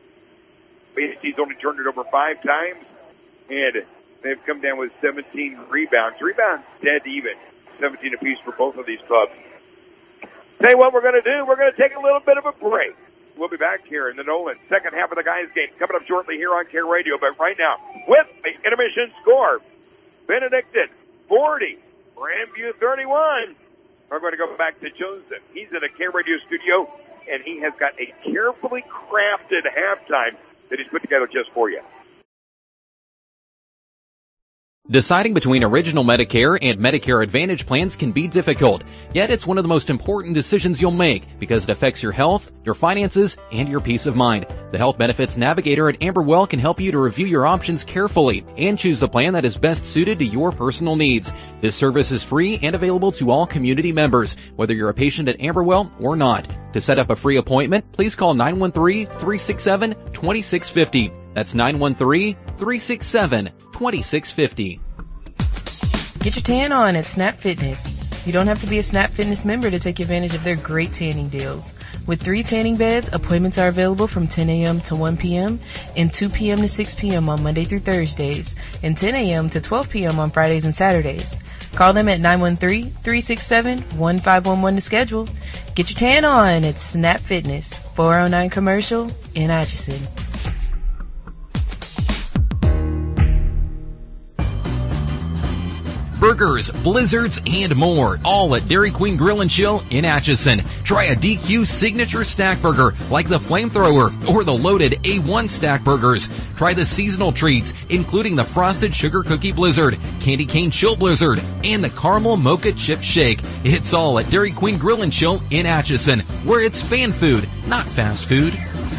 BC's only turned it over 5 times, and they've come down with 17 rebounds. Rebounds dead even. 17 apiece for both of these clubs. Tell you what we're going to do. We're going to take a little bit of a break. We'll be back here in the Nolan second half of the guys' game coming up shortly here on Care Radio. But right now, with the intermission score, Benedictine 40, Grandview 31. We're going to go back to Joseph. He's in a Care Radio studio, and he has got a carefully crafted halftime that he's put together just for you. Deciding between Original Medicare and Medicare Advantage plans can be difficult, yet it's one of the most important decisions you'll make because it affects your health, your finances, and your peace of mind. The Health Benefits Navigator at Amberwell can help you to review your options carefully and choose the plan that is best suited to your personal needs. This service is free and available to all community members, whether you're a patient at Amberwell or not. To set up a free appointment, please call 913-367-2650. That's 913-367-2650. Get your tan on at Snap Fitness. You don't have to be a Snap Fitness member to take advantage of their great tanning deals. With 3 tanning beds, appointments are available from 10 a.m. to 1 p.m. and 2 p.m. to 6 p.m. on Monday through Thursdays, and 10 a.m. to 12 p.m. on Fridays and Saturdays. Call them at 913-367-1511 to schedule. Get your tan on at Snap Fitness, 409 Commercial in Atchison. Burgers, blizzards, and more, all at Dairy Queen Grill and Chill in Atchison. Try a DQ signature stack burger like the Flamethrower or the loaded A1 stack burgers. Try the seasonal treats, including the Frosted Sugar Cookie Blizzard, Candy Cane Chill Blizzard, and the Caramel Mocha Chip Shake. It's all at Dairy Queen Grill and Chill in Atchison, where it's fan food, not fast food.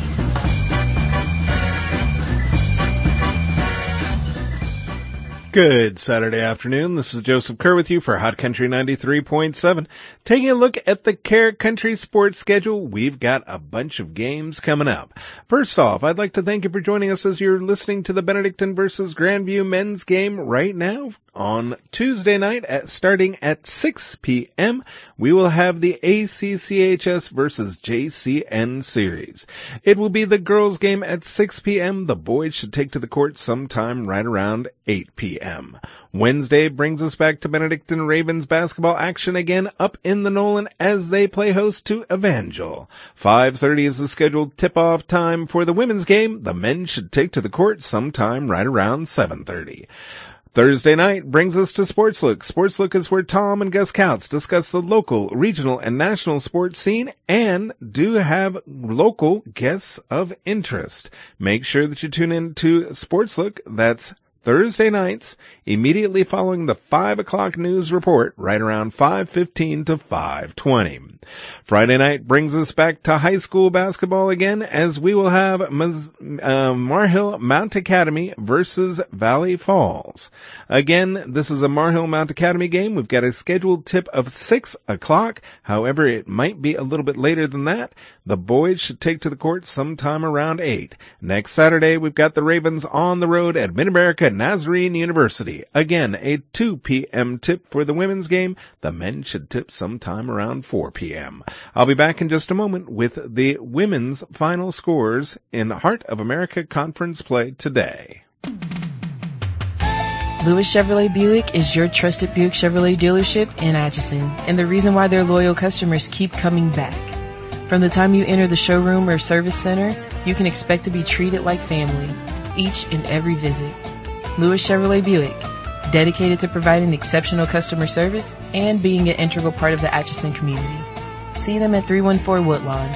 Good Saturday afternoon. This is Joseph Kerr with you for Hot Country 93.7. Taking a look at the Care Country sports schedule, we've got a bunch of games coming up. First off, I'd like to thank you for joining us as you're listening to the Benedictine versus Grandview men's game right now. On Tuesday night, starting at 6 p.m., we will have the ACCHS versus JCN series. It will be the girls' game at 6 p.m. The boys should take to the court sometime right around 8 p.m. Wednesday brings us back to Benedictine Ravens basketball action again up in the Nolan as they play host to Evangel. 5:30 is the scheduled tip-off time for the women's game. The men should take to the court sometime right around 7:30. Thursday night brings us to Sports Look. Sports Look is where Tom and Gus Couts discuss the local, regional, and national sports scene and do have local guests of interest. Make sure that you tune in to Sports Look. That's Thursday nights, immediately following the 5 o'clock news report, right around 5:15 to 5:20. Friday night brings us back to high school basketball again, as we will have Marhill Mount Academy versus Valley Falls. Again, this is a Marhill Mount Academy game. We've got a scheduled tip of 6 o'clock. However, it might be a little bit later than that. The boys should take to the court sometime around 8. Next Saturday, we've got the Ravens on the road at Mid-America Nazarene University. Again, a 2 p.m. tip for the women's game. The men should tip sometime around 4 p.m. I'll be back in just a moment with the women's final scores in Heart of America Conference play today. Lewis Chevrolet Buick is your trusted Buick Chevrolet dealership in Atchison, and the reason why their loyal customers keep coming back. From the time you enter the showroom or service center, you can expect to be treated like family each and every visit. Lewis Chevrolet Buick, dedicated to providing exceptional customer service and being an integral part of the Atchison community. See them at 314 Woodlawn.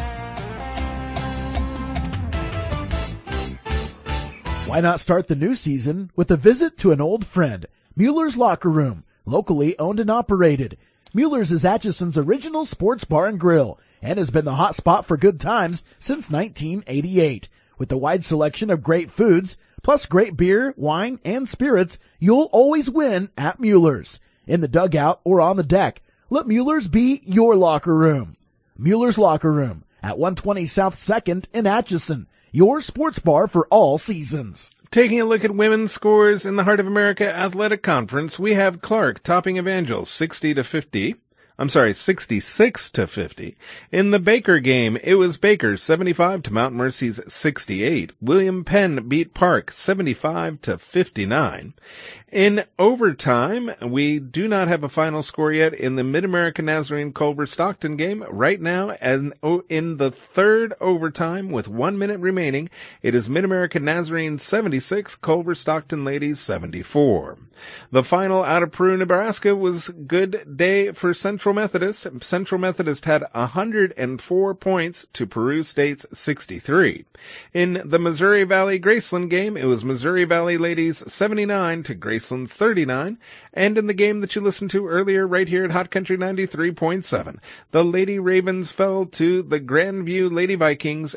Why not start the new season with a visit to an old friend, Mueller's Locker Room, locally owned and operated. Mueller's is Atchison's original sports bar and grill and has been the hot spot for good times since 1988. With a wide selection of great foods, plus great beer, wine, and spirits, you'll always win at Mueller's. In the dugout or on the deck, let Mueller's be your locker room. Mueller's Locker Room at 120 South 2nd in Atchison, your sports bar for all seasons. Taking a look at women's scores in the Heart of America Athletic Conference, we have Clark topping Evangel 60-50. 66-50. In the Baker game, it was Baker 75 to Mount Mercy's 68. William Penn beat Park 75-59. In overtime, we do not have a final score yet in the Mid-American Nazarene Culver-Stockton game. Right now, in the third overtime with 1 minute remaining, it is Mid-American Nazarene 76, Culver-Stockton Ladies 74. The final out of Peru, Nebraska was good day for Central Methodist. Central Methodist had 104 points to Peru State's 63. In the Missouri Valley Graceland game, it was Missouri Valley Ladies 79 to Graceland's 39. And in the game that you listened to earlier right here at Hot Country 93.7, the Lady Ravens fell to the Grandview Lady Vikings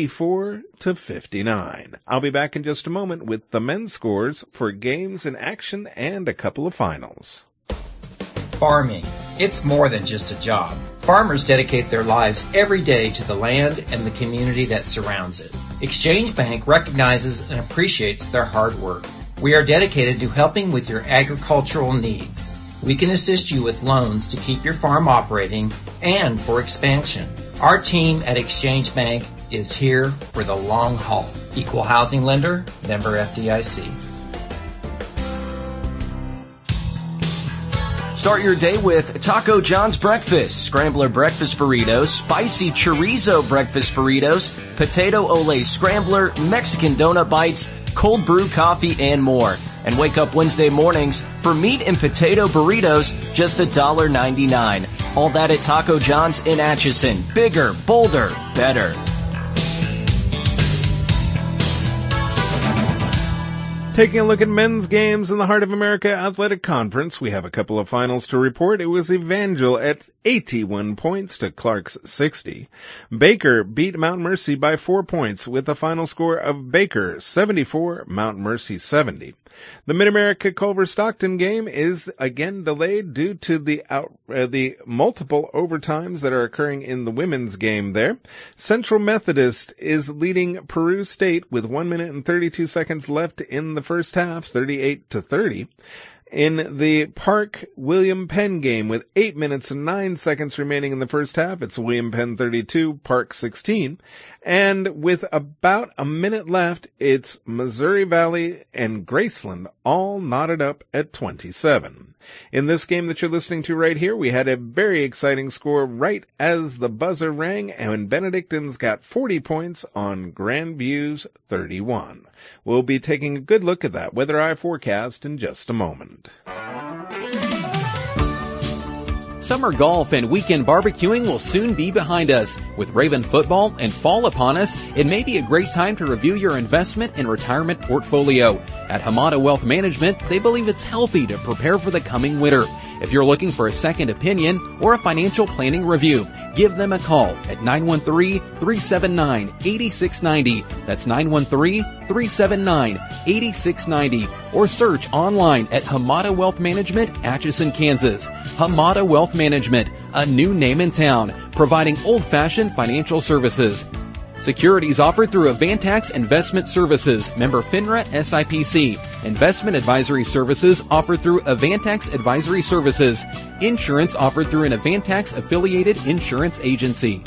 84-59. I'll be back in just a moment with the men's scores for games in action and a couple of finals. Farming. It's more than just a job. Farmers dedicate their lives every day to the land and the community that surrounds it. Exchange Bank recognizes and appreciates their hard work. We are dedicated to helping with your agricultural needs. We can assist you with loans to keep your farm operating and for expansion. Our team at Exchange Bank is here for the long haul. Equal housing lender, member FDIC. Start your day with Taco John's Breakfast, Scrambler Breakfast Burritos, Spicy Chorizo Breakfast Burritos, Potato Ole Scrambler, Mexican Donut Bites, Cold Brew Coffee, and more. And wake up Wednesday mornings for meat and potato burritos, just $1.99. All that at Taco John's in Atchison. Bigger, bolder, better. Taking a look at men's games in the Heart of America Athletic Conference, we have a couple of finals to report. It was Evangel at 81 points to Clark's 60. Baker beat Mount Mercy by 4 points with a final score of Baker 74, Mount Mercy 70. The Mid-America Culver-Stockton game is again delayed due to the multiple overtimes that are occurring in the women's game there. Central Methodist is leading Peru State with 1 minute and 32 seconds left in the first half, 38-30. In the Park William Penn game with 8 minutes and 9 seconds remaining in the first half, it's William Penn 32, Park 16. And with about a minute left, it's Missouri Valley and Graceland all knotted up at 27. In this game that you're listening to right here, we had a very exciting score right as the buzzer rang, and Benedictines got 40 points on Grandview's 31. We'll be taking a good look at that weather eye forecast in just a moment. Summer golf and weekend barbecuing will soon be behind us. With Raven football and fall upon us, it may be a great time to review your investment and retirement portfolio. At Hamada Wealth Management, they believe it's healthy to prepare for the coming winter. If you're looking for a second opinion or a financial planning review, give them a call at 913-379-8690. That's 913-379-8690. Or search online at Hamada Wealth Management, Atchison, Kansas. Hamada Wealth Management, a new name in town, providing old-fashioned financial services. Securities offered through Avantax Investment Services, member FINRA SIPC. Investment advisory services offered through Avantax Advisory Services. Insurance offered through an Avantax-affiliated insurance agency.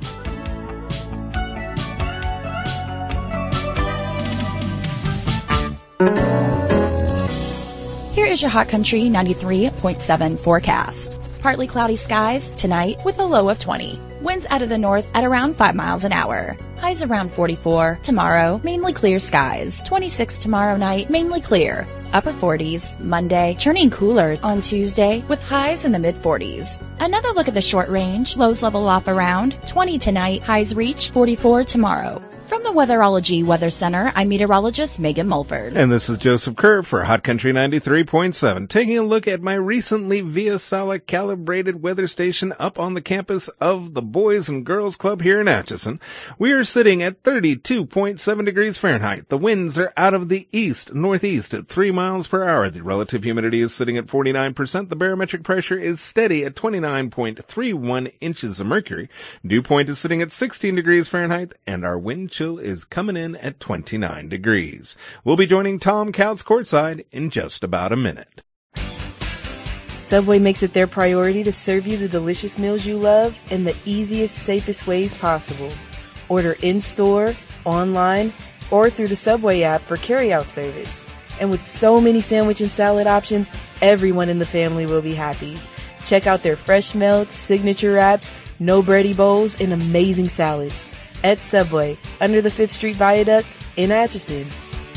Here is your Hot Country 93.7 forecast. Partly cloudy skies tonight with a low of 20. Winds out of the north at around 5 miles an hour. Highs around 44. Tomorrow, mainly clear skies. 26 tomorrow night, mainly clear. Upper 40s. Monday, turning cooler on Tuesday with highs in the mid-40s. Another look at the short range. Lows level off around 20 tonight. Highs reach 44 tomorrow. From the Weatherology Weather Center, I'm meteorologist Megan Mulford. And this is Joseph Kerr for Hot Country 93.7, taking a look at my recently Via Sala calibrated weather station up on the campus of the Boys and Girls Club here in Atchison. We are sitting at 32.7 degrees Fahrenheit. The winds are out of the east-northeast at 3 miles per hour. The relative humidity is sitting at 49%. The barometric pressure is steady at 29.31 inches of mercury. Dew point is sitting at 16 degrees Fahrenheit, and our wind chill is coming in at 29 degrees. We'll be joining Tom Couts courtside in just about a minute. Subway makes it their priority to serve you the delicious meals you love in the easiest, safest ways possible. Order in-store, online, or through the Subway app for carry-out service. And with so many sandwich and salad options, everyone in the family will be happy. Check out their fresh melts, signature wraps, no bready bowls, and amazing salads. At Subway, under the 5th Street Viaduct in Atchison.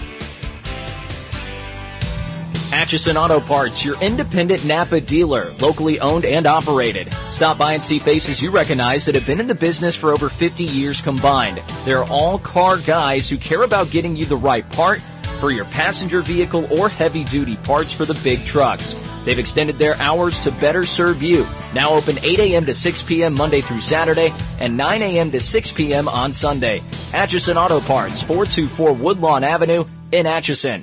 Atchison Auto Parts, your independent Napa dealer, locally owned and operated. Stop by and see faces you recognize that have been in the business for over 50 years combined. They're all car guys who care about getting you the right part for your passenger vehicle or heavy-duty parts for the big trucks. They've extended their hours to better serve you. Now open 8 a.m. to 6 p.m. Monday through Saturday and 9 a.m. to 6 p.m. on Sunday. Atchison Auto Parts, 424 Woodlawn Avenue in Atchison.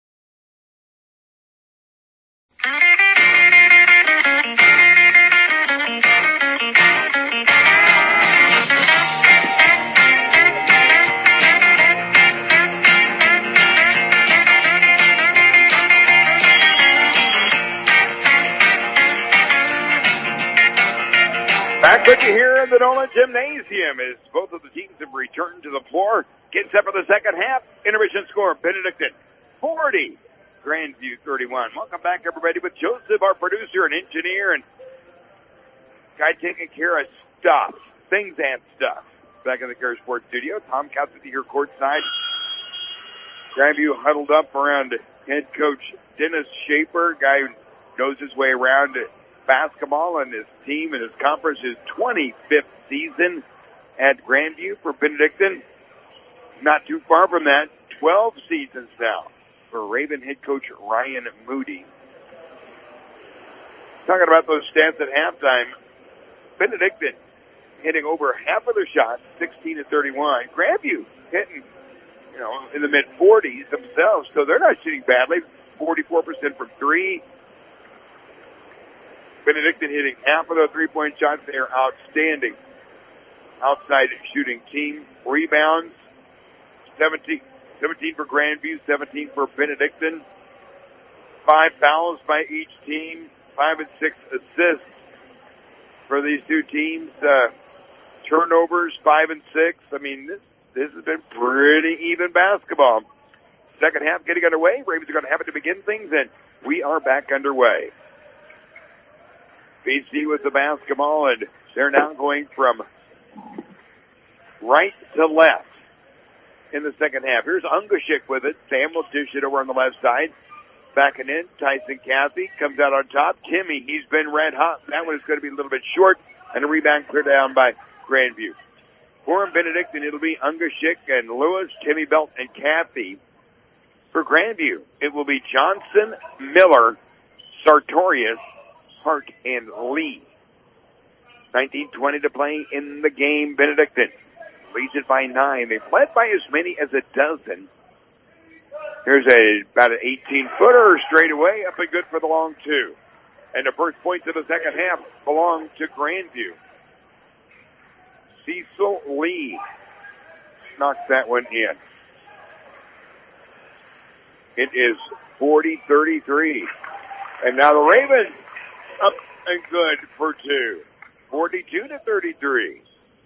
Back with you here in the Nolan Gymnasium as both of the teams have returned to the floor. Getting set for the second half. Intermission score, Benedictine 40, Grandview 31. Welcome back, everybody, with Joseph, our producer and engineer, and guy taking care of stuff, things and stuff. Back in the Care Sports Studio, Tom Cassidy here courtside. Grandview huddled up around head coach Dennis Schaefer, guy who knows his way around basketball, and his team and his conference, his 25th season at Grandview for Benedictine. Not too far from that, 12 seasons now for Raven head coach Ryan Moody. Talking about those stats at halftime, Benedictine hitting over half of their shots, 16 to 31. Grandview hitting, in the mid-40s themselves, so they're not shooting badly. 44% from three. Benedictine hitting half of their three-point shots. They are outstanding outside shooting team. Rebounds, 17 for Grandview, 17 for Benedictine. 5 fouls by each team, 5 and 6 assists for these two teams. Turnovers, 5 and 6. I mean, this has been pretty even basketball. Second half getting underway. Ravens are going to have it to begin things, and we are back underway. BC with the basketball, and they're now going from right to left in the second half. Here's Ungashik with it. Sam will dish it over on the left side. Backing in, Tyson Cathy comes out on top. Timmy, he's been red hot. That one is going to be a little bit short, and a rebound cleared down by Grandview. For Benedictine, it'll be Ungashik and Lewis, Timmy Belt, and Cathy. For Grandview, it will be Johnson, Miller, Sartorius, Hart, and Lee. 19:20 to play in the game. Benedictine leads it by 9. They've led by as many as a dozen. Here's about an 18-footer straight away, up and good for the long two. And the first points of the second half belong to Grandview. Cecil Lee knocks that one in. It is 40-33. And now the Ravens up and good for two. 42-33.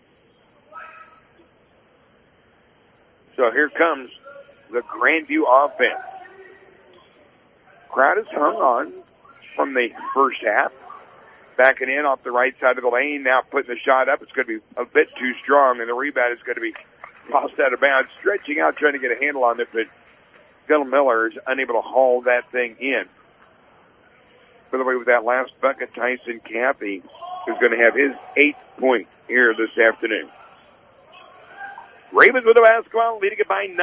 So here comes the Grandview offense. Crowd is hung on from the first half. Backing in off the right side of the lane. Now putting the shot up. It's going to be a bit too strong, and the rebound is going to be tossed out of bounds. Stretching out, trying to get a handle on it, but Phil Miller is unable to haul that thing in. By the way, with that last bucket, Tyson Cathy is going to have his 8th point here this afternoon. Ravens with the basketball, leading it by 9.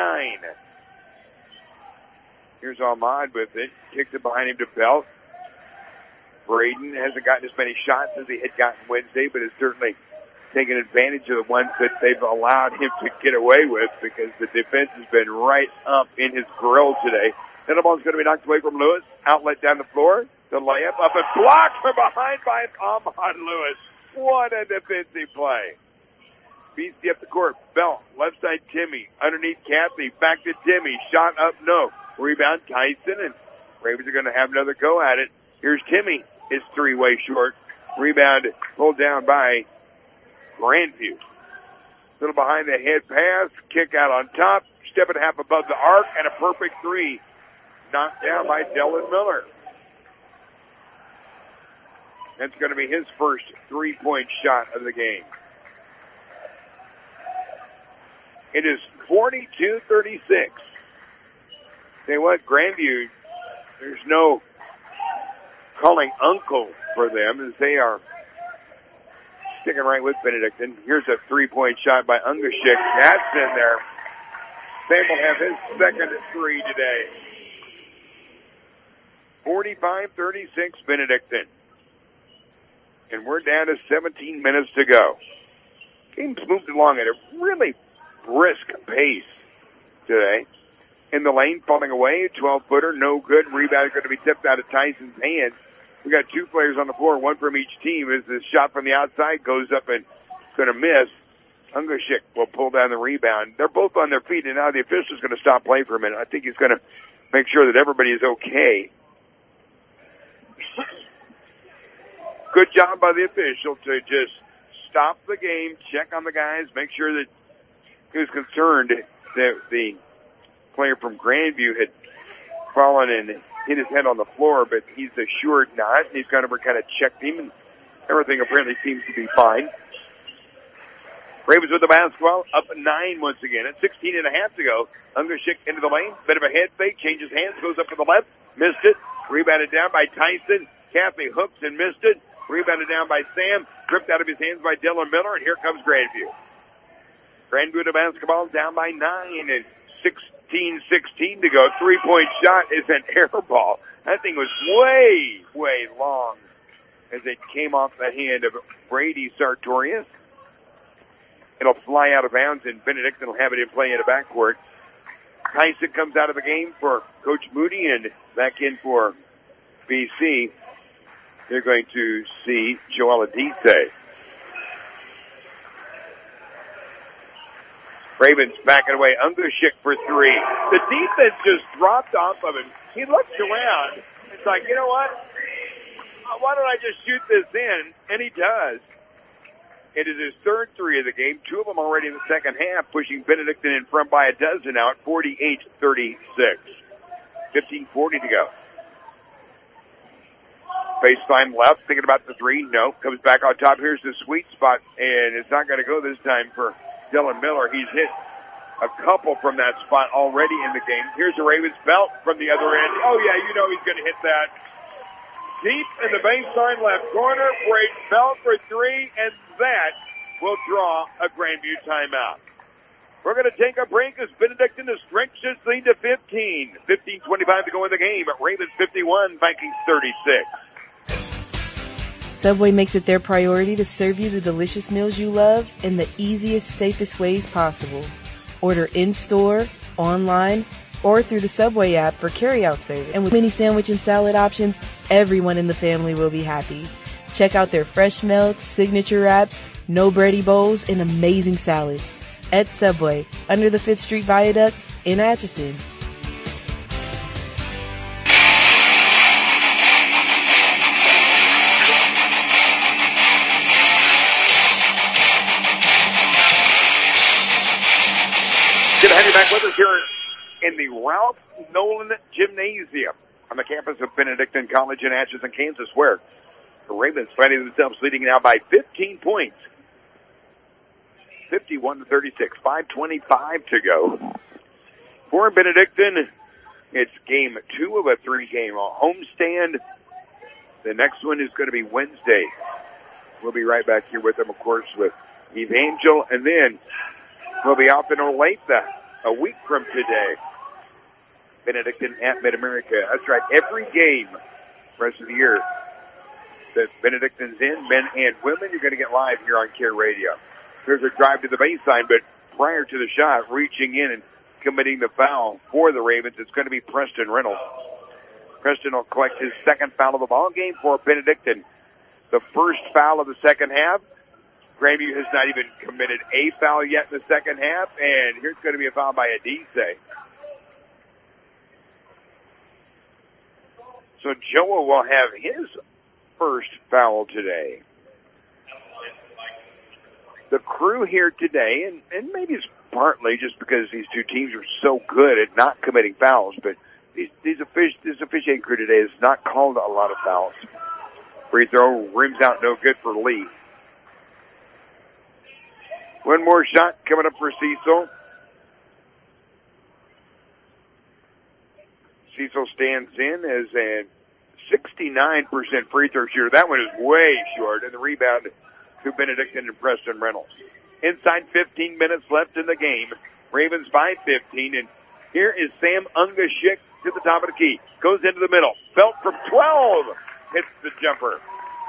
Here's Ahmad with it. Kicks it behind him to Belt. Braden hasn't gotten as many shots as he had gotten Wednesday, but has certainly taken advantage of the ones that they've allowed him to get away with because the defense has been right up in his grill today. Then the ball's going to be knocked away from Lewis. Outlet down the floor. The layup up and blocked from behind by Ahmad Lewis. What a defensive play. BC up the court. Belt. Left side Timmy. Underneath Cathy. Back to Timmy. Shot up. No. Rebound Tyson. And Ravens are going to have another go at it. Here's Timmy. is three-way short. Rebound pulled down by Grandview. Little behind the head pass, kick out on top, step and a half above the arc, and a perfect three. Knocked down by Dylan Miller. That's going to be his first three-point shot of the game. It is 42-36. Say what, Grandview, there's no calling uncle for them as they are sticking right with Benedictine. Here's a three-point shot by Ungashik. That's in there. Sam will have his second three today. 45-36 Benedictine. And we're down to 17 minutes to go. Game's moved along at a really brisk pace today. In the lane, falling away, 12-footer, no good. Rebound going to be tipped out of Tyson's hands. We got two players on the floor, one from each team. As the shot from the outside goes up and going to miss, Ungashik will pull down the rebound. They're both on their feet, and now the official's going to stop play for a minute. I think he's going to make sure that everybody is okay. Good job by the official to just stop the game, check on the guys, make sure that he was concerned that the player from Grandview had fallen and hit his head on the floor, but he's assured not. He's kind of checked him, and everything apparently seems to be fine. Ravens with the basketball, up 9 once again. At 16 and a half to go. Ungashik into the lane, bit of a head fake, changes hands, goes up to the left, missed it. Rebounded down by Tyson. Caffey hooks and missed it. Rebounded down by Sam, ripped out of his hands by Dylan Miller, and here comes Grandview. Grandview to basketball, down by 9, and 16 to go. Three-point shot is an air ball. That thing was way, way long as it came off the hand of Brady Sartorius. It'll fly out of bounds, and Benedictine will have it in play in the backcourt. Tyson comes out of the game for Coach Moody, and back in for BC. They're going to see Joel Adise. Ravens backing away. Ungashik for three. The defense just dropped off of him. He looks around. It's like, you know what? Why don't I just shoot this in? And he does. It is his third three of the game. Two of them already in the second half, pushing Benedictine in front by a dozen now at 48-36. 15:40 to go. Baseline left, thinking about the three. No, comes back on top. Here's the sweet spot, and it's not going to go this time for Dylan Miller. He's hit a couple from that spot already in the game. Here's the Ravens belt from the other end. Oh, yeah, you know he's going to hit that. Deep in the baseline left corner, break belt for three, and that will draw a Grandview timeout. We're going to take a break as Benedictine has stretched its lead to 15. 15:25 to go in the game. Ravens 51, Vikings 36. Subway makes it their priority to serve you the delicious meals you love in the easiest, safest ways possible. Order in-store, online, or through the Subway app for carry-out service. And with many sandwich and salad options, everyone in the family will be happy. Check out their fresh melts, signature wraps, no bready bowls, and amazing salads at Subway under the 5th Street Viaduct in Atchison. Good to have you back with us here in the Ralph Nolan Gymnasium on the campus of Benedictine College in Atchison, Kansas, where the Ravens finding themselves leading now by 15 points. 51-36, 5:25 to go. For Benedictine, it's game 2 of a 3-game homestand. The next one is going to be Wednesday. We'll be right back here with them, of course, with Evangel, and then we'll be off in Olathe a week from today. Benedictine at Mid-America. That's right, every game rest of the year that Benedictine's in, men and women, you're going to get live here on Care Radio. There's a drive to the baseline, but prior to the shot, reaching in and committing the foul for the Ravens, it's going to be Preston Reynolds. Preston will collect his second foul of the ball game for Benedictine. The first foul of the second half. Grandview has not even committed a foul yet in the second half, and here's going to be a foul by Adise. So Joel will have his first foul today. The crew here today, and maybe it's partly just because these two teams are so good at not committing fouls, but this officiating crew today has not called a lot of fouls. Free throw rims out, no good for Lee. One more shot coming up for Cecil. Cecil stands in as a 69% free throw shooter. That one is way short, and the rebound to Benedictine and Preston Reynolds. Inside 15 minutes left in the game. Ravens by 15, and here is Sam Ungashik to the top of the key. Goes into the middle. Belt from 12. Hits the jumper.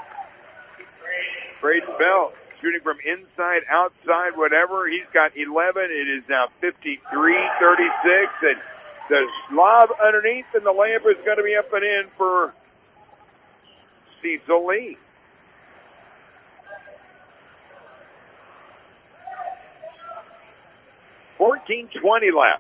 Braden Belt shooting from inside, outside, whatever. He's got 11. It is now 53-36, and the lob underneath, and the layup is going to be up and in for Cecil Lee. .14:20 left.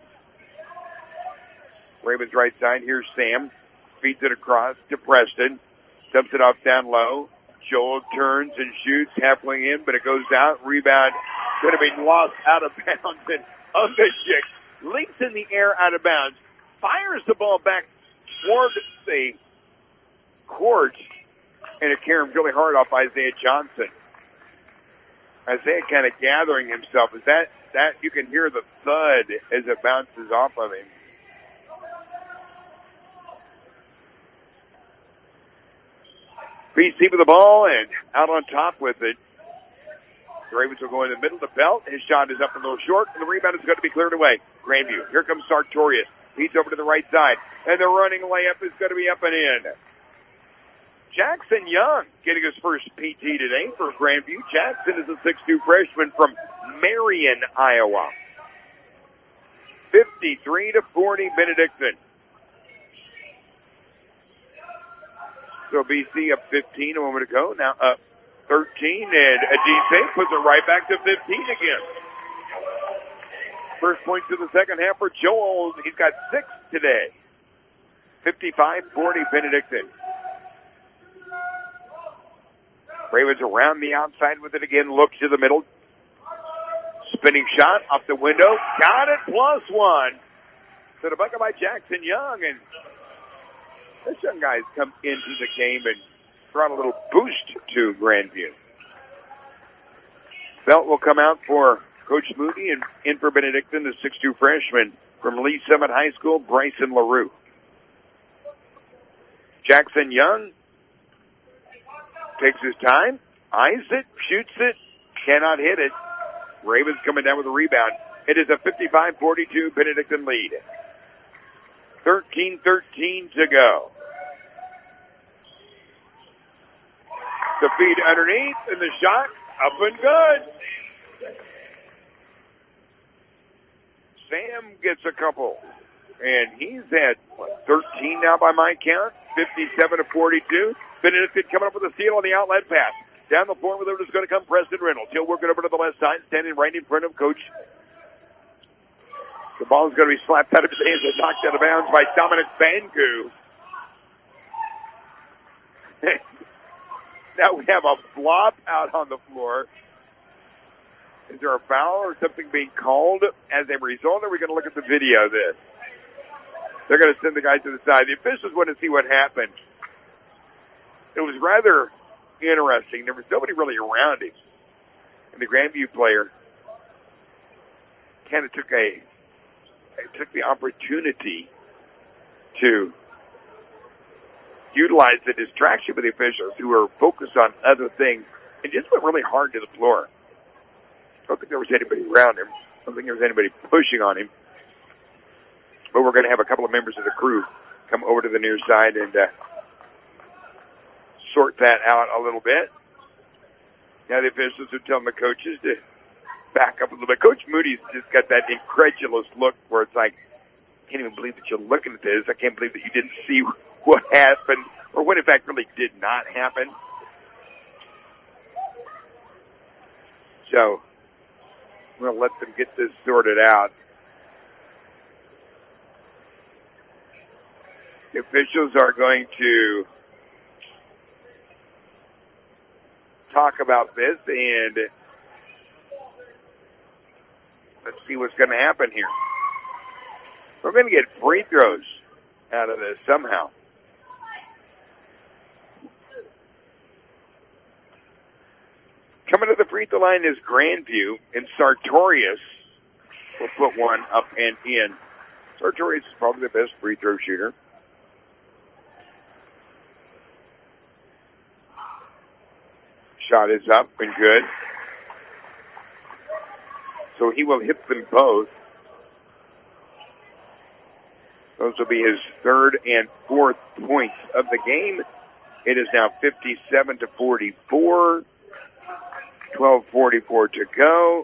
Ravens right side. Here's Sam. Feeds it across to Preston. Dumps it off down low. Joel turns and shoots halfway in, but it goes out. Rebound going to be lost out of bounds. And Ungashik leaps in the air out of bounds. Fires the ball back toward the court. And it carried really hard off Isaiah Johnson. Isaiah kind of gathering himself. Is that you can hear the thud as it bounces off of him. BC with the ball and out on top with it. The Ravens will go in the middle to Belt. His shot is up a little short, and the rebound is going to be cleared away. Grandview. Here comes Sartorius. He's over to the right side, and the running layup is going to be up and in. Jackson Young getting his first PT today for Grandview. Jackson is a 6'2" freshman from Marion, Iowa. 53-40 Benedictine. So BC up 15 a moment ago, now up 13, and Adise puts it right back to 15 again. First point to the second half for Joel. He's got 6 today. 55-40 Benedictine. Ravens around the outside with it again. Look to the middle. Spinning shot off the window. Got it, +1. So the bucket by Jackson Young. And this young guy's come into the game and brought a little boost to Grandview. Belt will come out for Coach Moody, and in for Benedictine, the 6'2" freshman from Lee Summit High School, Bryson LaRue. Jackson Young takes his time, eyes it, shoots it, cannot hit it. Ravens coming down with a rebound. It is a 55-42 Benedictine lead. 13-13 to go. The feed underneath, and the shot up and good. Sam gets a couple, and he's at 13 now by my count. 57-42. Benedictine coming up with a steal on the outlet pass. Down the floor with it is going to come Preston Reynolds. He'll work it over to the left side, standing right in front of Coach. The ball is going to be slapped out of his hands and knocked out of bounds by Dominic Bangu. Now we have a flop out on the floor. Is there a foul or something being called as a result? Or are we going to look at the video of this? They're going to send the guy to the side. The officials want to see what happened. It was rather interesting. There was nobody really around him. And the Grandview player kind of took the opportunity to utilize the distraction of the officials who were focused on other things and just went really hard to the floor. I don't think there was anybody around him. I don't think there was anybody pushing on him. But we're going to have a couple of members of the crew come over to the near side and sort that out a little bit. Now the officials are telling the coaches to back up a little bit. Coach Moody's just got that incredulous look where it's like, I can't even believe that you're looking at this. I can't believe that you didn't see what happened, or what in fact really did not happen. So we'll let them get this sorted out. The officials are going to talk about this, and let's see what's going to happen here. We're going to get free throws out of this somehow. Coming to the free throw line is Grandview, and Sartorius will put one up and in. Sartorius is probably the best free throw shooter. Shot is up and good. So he will hit them both. Those will be his third and fourth points of the game. It is now 57-44. 12:44 to go.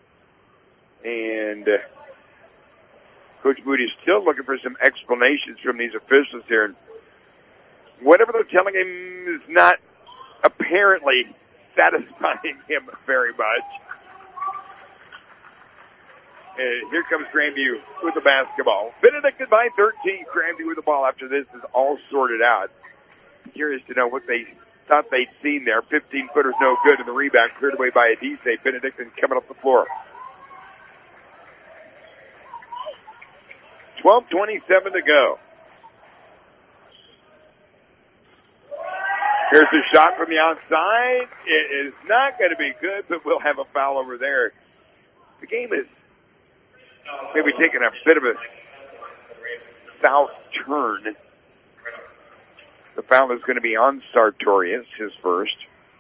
And Coach Moody is still looking for some explanations from these officials here. And whatever they're telling him is not apparently satisfying him very much. And here comes Grandview with the basketball. Benedictine by 13. Grandview with the ball after this is all sorted out. Curious to know what they thought they'd seen there. 15-footer's no good, and the rebound cleared away by Adise. Benedictine coming up the floor. 12:27 to go. Here's a shot from the outside. It is not going to be good, but we'll have a foul over there. The game is maybe taking a bit of a south turn. The foul is going to be on Sartorius, his first.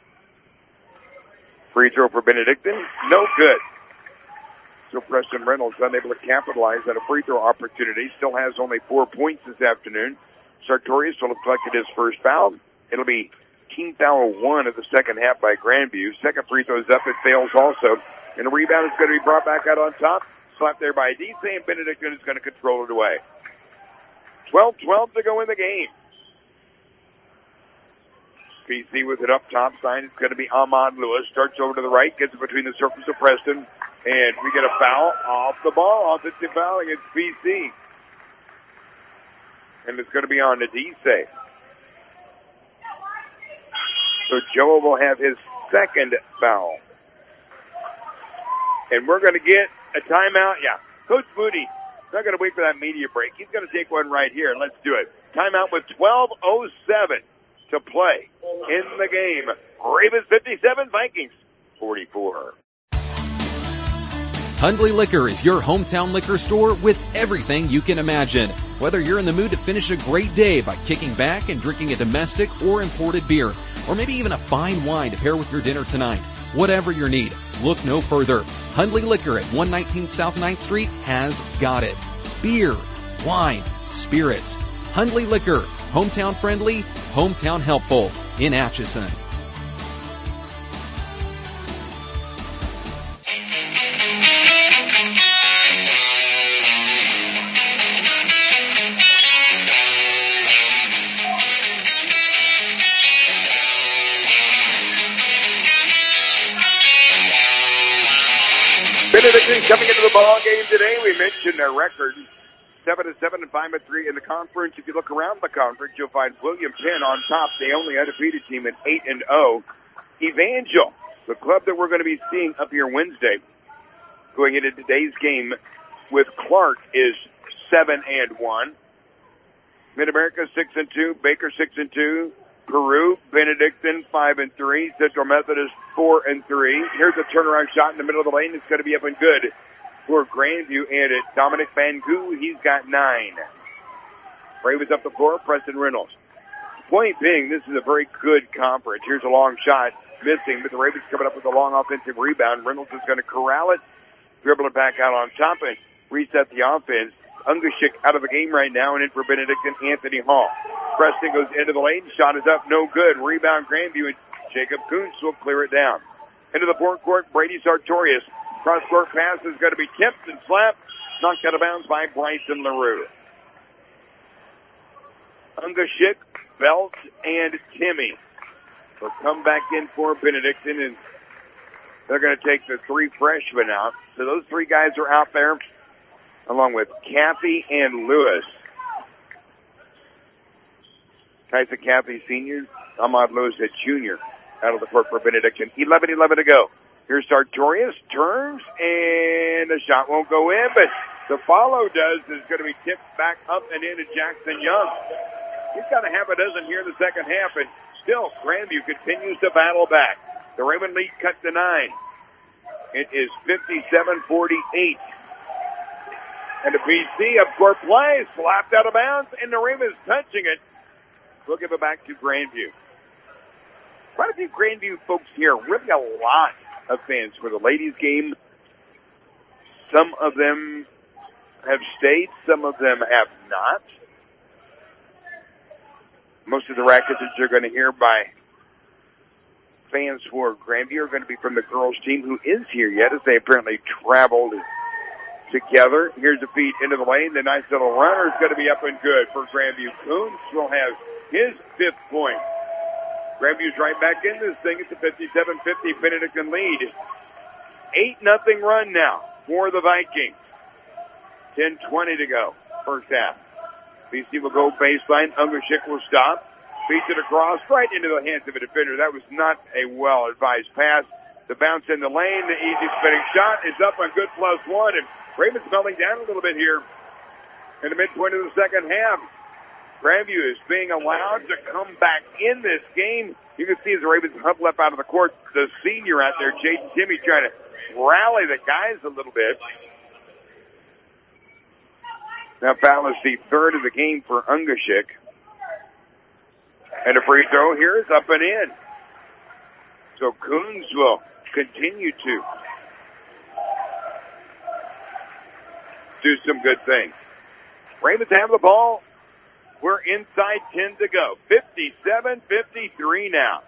Free throw for Benedictine, no good. So Preston Reynolds unable to capitalize on a free throw opportunity. Still has only 4 points this afternoon. Sartorius will have collected his first foul. It'll be team foul 1 of the second half by Grandview. Second free throw is up. It fails also. And the rebound is going to be brought back out on top. Slapped there by Adise, and Benedictine is going to control it away. 12:12 to go in the game. PC with it up top side. It's going to be Ahmad Lewis. Starts over to the right, gets it between the surface of Preston. And we get a foul off the ball. Offensive foul against PC. And it's going to be on Adise. So Joe will have his second foul. And we're going to get a timeout. Yeah, Coach Moody not going to wait for that media break. He's going to take one right here. Let's do it. Timeout with 12:07 to play in the game. Ravens 57, Vikings 44. Hundley Liquor is your hometown liquor store with everything you can imagine. Whether you're in the mood to finish a great day by kicking back and drinking a domestic or imported beer, or maybe even a fine wine to pair with your dinner tonight, whatever your need, look no further. Hundley Liquor at 119 South 9th Street has got it. Beer, wine, spirits. Hundley Liquor, hometown friendly, hometown helpful in Atchison. Benedictine coming into the ball game today. We mentioned their record, 7-7 and 5-3 in the conference. If you look around the conference, you'll find William Penn on top, the only undefeated team at 8-0. Evangel, the club that we're going to be seeing up here Wednesday, going into today's game with Clark, is 7-1. Mid-America 6-2, Baker 6-2. Peru, Benedictine 5-3, Central Methodist 4-3. Here's a turnaround shot in the middle of the lane. It's going to be up and good for Grandview and it. Dominic Bangu, he's got 9. Ravens up the floor, Preston Reynolds. Point being, this is a very good conference. Here's a long shot, missing, but the Ravens coming up with a long offensive rebound. Reynolds is going to corral it, dribble it back out on top, and reset the offense. Ungashik out of the game right now, and in for Benedictine, Anthony Hall. Preston goes into the lane. Shot is up, no good. Rebound, Grandview, and Jacob Kuntz will clear it down. Into the forecourt, Brady Sartorius. Cross-court pass is going to be tipped and slapped. Knocked out of bounds by Bryson LaRue. Ungashik, Belt, and Timmy will come back in for Benedictine, and they're going to take the 3 freshmen out. So those 3 guys are out there, along with Caffey and Lewis. Tyson Caffey, senior. Ahmad Lewis, a junior. out of the court for Benedictine. 11-11 to go. Here's Sartorius, turns, and the shot won't go in, but the follow is going to be tipped back up and into Jackson Young. He's got a half a dozen here in the second half, and still Grandview continues to battle back. The Raymond lead cut to 9. It is 57-48. And the BC up-court play, slapped out of bounds, and the Ravens touching it. We'll give it back to Grandview. Quite a few Grandview folks here, really a lot of fans for the ladies' game. Some of them have stayed, some of them have not. Most of the rackets that you're going to hear by fans for Grandview are going to be from the girls' team who is here yet, as they apparently traveled together. Here's a feed into the lane. The nice little runner is going to be up and good for Grandview. Coons will have his 5th point. Grandview's right back in this thing. It's a 57-50 Benedictine lead. 8-0 run now for the Vikings. 10:20 to go, first half. BC will go baseline. Ungerschick will stop. Beats it across right into the hands of a defender. That was not a well-advised pass. The bounce in the lane, the easy spinning shot is up on good +1. And Raymond's melting down a little bit here in the midpoint of the second half. Grandview is being allowed to come back in this game. You can see as the Ravens huddle up out of the court, the senior out there, Jaden Timmy, trying to rally the guys a little bit. Now foul is the 3rd of the game for Ungerschick. And a free throw here is up and in. So Coons will continue to do some good things. Ravens have the ball. We're inside 10 to go. 57-53 now.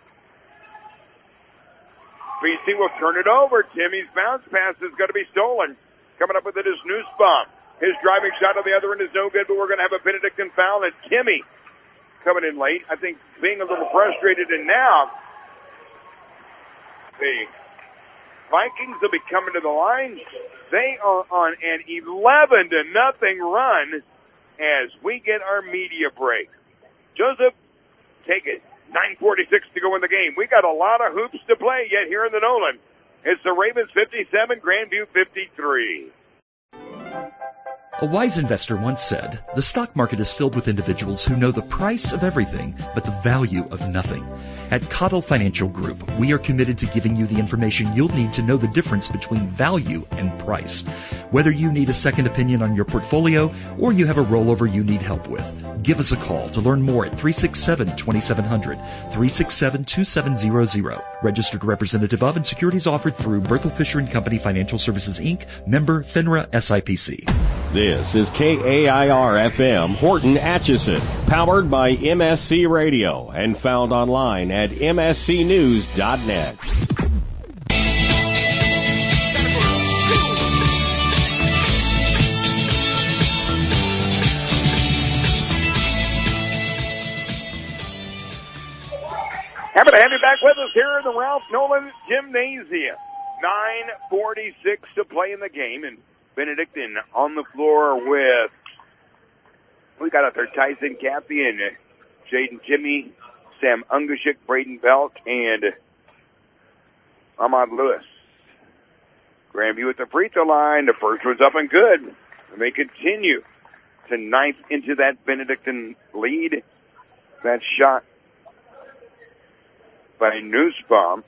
BC will turn it over. Timmy's bounce pass is going to be stolen. Coming up with it is Nussbaum. His driving shot on the other end is no good, but we're going to have a Benedictine foul, and Timmy coming in late, I think being a little frustrated, and now the Vikings will be coming to the line. They are on an 11-0 run as we get our media break. Joseph, take it. 9:46 to go in the game. We got a lot of hoops to play yet here in the Nolan. It's the Ravens 57, Grandview 53. A wise investor once said, "The stock market is filled with individuals who know the price of everything but the value of nothing." At Cottle Financial Group, we are committed to giving you the information you'll need to know the difference between value and price. Whether you need a second opinion on your portfolio or you have a rollover you need help with, give us a call to learn more at 367-2700, 367-2700. Registered representative of and securities offered through Berthel Fisher & Company Financial Services, Inc., member FINRA SIPC. This is KAIR-FM Horton Atchison, powered by MSC Radio and found online at mscnews.net. Happy to have you back with us here in the Ralph Nolan Gymnasium. 9:46 to play in the game, and Benedictine on the floor with, we got out there Tyson Cappy and Jaden Timmy, Sam Ungerschick, Braden Belt, and Ahmad Lewis. Grandview at the free throw line. The first one's up and good. And they continue to knife into that Benedictine lead. That shot by Nussbaum.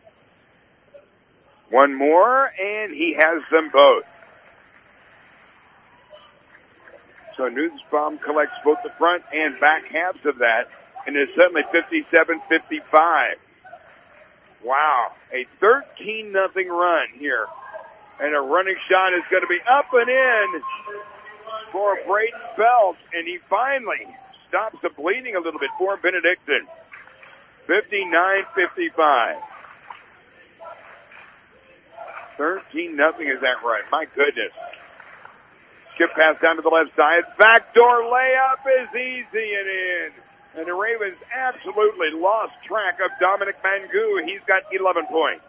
One more, and he has them both. So Nussbaum collects both the front and back halves of that, and it's suddenly 57-55. Wow, a 13-0 run here. And a running shot is going to be up and in for Braden Belt, and he finally stops the bleeding a little bit for Benedictine. 59-55. 13-0 is that right? My goodness. Skip pass down to the left side. Backdoor layup is easy and in. And the Ravens absolutely lost track of Dominic Mangu. He's got 11 points.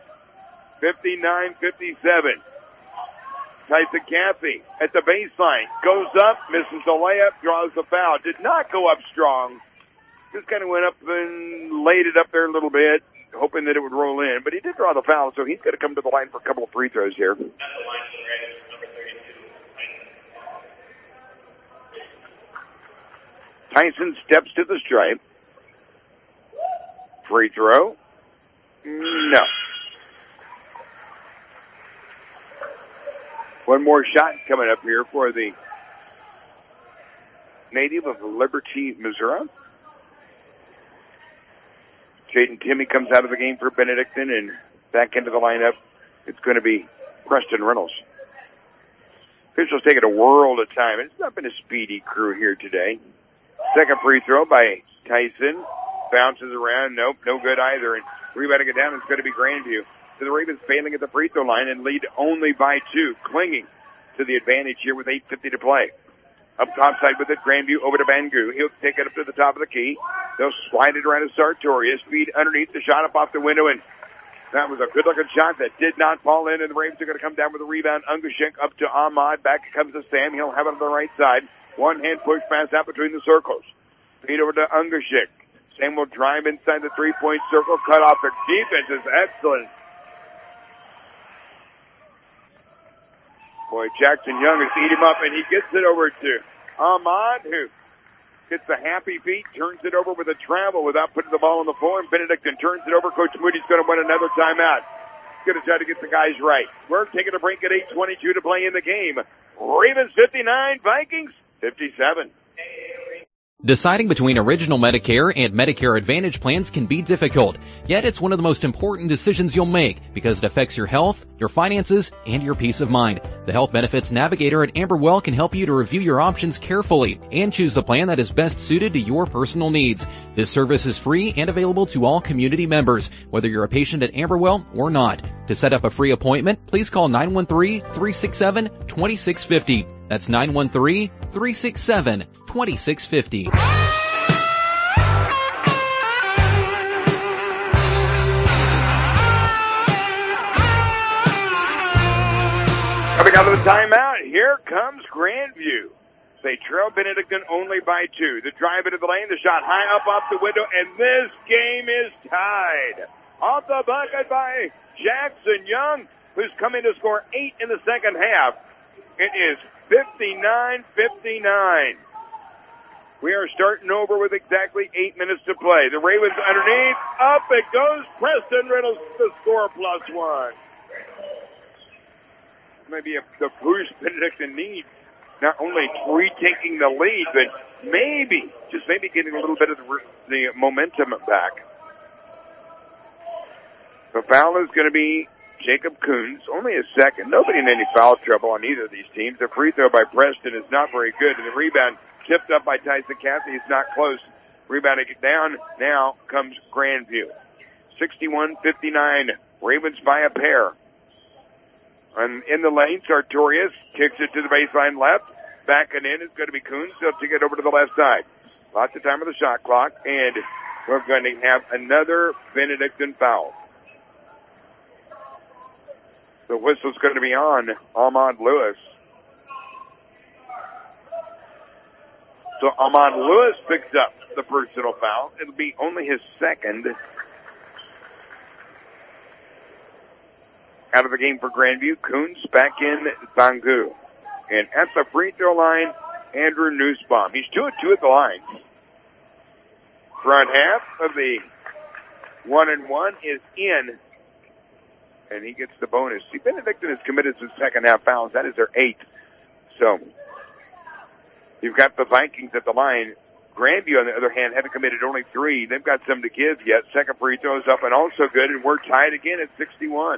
59-57. Tyson Cappy at the baseline. Goes up, misses the layup, draws the foul. Did not go up strong. Just kind of went up and laid it up there a little bit. hoping that it would roll in, but he did draw the foul, so he's going to come to the line for a couple of free throws here. Tyson steps to the stripe. Free throw. No. One more shot coming up here for the native of Liberty, Missouri. Jaden Timmy comes out of the game for Benedictine, and back into the lineup, it's going to be Preston Reynolds. Officials taking a world of time. It's not been a speedy crew here today. Second free throw by Tyson. Bounces around. Nope, no good either. And rebounding it down is going to be Grandview. So the Ravens failing at the free throw line and lead only by 2, clinging to the advantage here with 8:50 to play. Up top side with it, Grandview over to Bangu. He'll take it up to the top of the key. They'll slide it around to Sartorius. Feed underneath the shot up off the window, and that was a good-looking shot that did not fall in, and the Ravens are going to come down with a rebound. Ungushik up to Ahmad. Back comes to Sam. He'll have it on the right side. One-hand push pass out between the circles. Feed over to Ungushik. Sam will drive inside the three-point circle. Cut off. The defense is excellent. Boy, Jackson Young has eat him up, and he gets it over to Ahmad, who gets the happy feet, turns it over with a travel without putting the ball on the floor, and Benedictine turns it over. Coach Moody's going to win another timeout. He's going to try to get the guys right. We're taking a break at 8:22 to play in the game. Ravens 59, Vikings 57. Deciding between Original Medicare and Medicare Advantage plans can be difficult, yet it's one of the most important decisions you'll make because it affects your health, your finances, and your peace of mind. The Health Benefits Navigator at Amberwell can help you to review your options carefully and choose the plan that is best suited to your personal needs. This service is free and available to all community members, whether you're a patient at Amberwell or not. To set up a free appointment, please call 913-367-2650. That's 913-367-2650. Coming out of the timeout, here comes Grandview. They trail Benedictine only by 2. The drive into the lane, the shot high up off the window, and this game is tied. Off the bucket by Jackson Young, who's coming to score 8 in the second half. It is 59-59. We are starting over with exactly 8 minutes to play. The Ravens underneath. Up it goes. Preston Reynolds to score +1. Maybe the boost Benedictine needs. Not only retaking the lead, but maybe, just maybe getting a little bit of the momentum back. The foul is going to be Jacob Coons, only a second. Nobody in any foul trouble on either of these teams. The free throw by Preston is not very good, and the rebound tipped up by Tyson Cathy is not close. Rebounding it down, now comes Grandview. 61-59, Ravens by a pair. And in the lane, Sartorius kicks it to the baseline left. Back and in is going to be Coons. They'll take it over to the left side. Lots of time on the shot clock, and we're going to have another Benedictine foul. The whistle's going to be on Ahmad Lewis. So Ahmad Lewis picks up the personal foul. It'll be only his second. Out of the game for Grandview, Coons back in Bangu. And at the free throw line, Andrew Nussbaum. He's 2 of 2 at the line. Front half of the 1-and-1 is in. And he gets the bonus. See, Benedictine has committed some second half fouls. That is their 8th. So, you've got the Vikings at the line. Grandview, on the other hand, haven't committed only 3. They've got some to give yet. Second free throw is up and also good, and we're tied again at 61.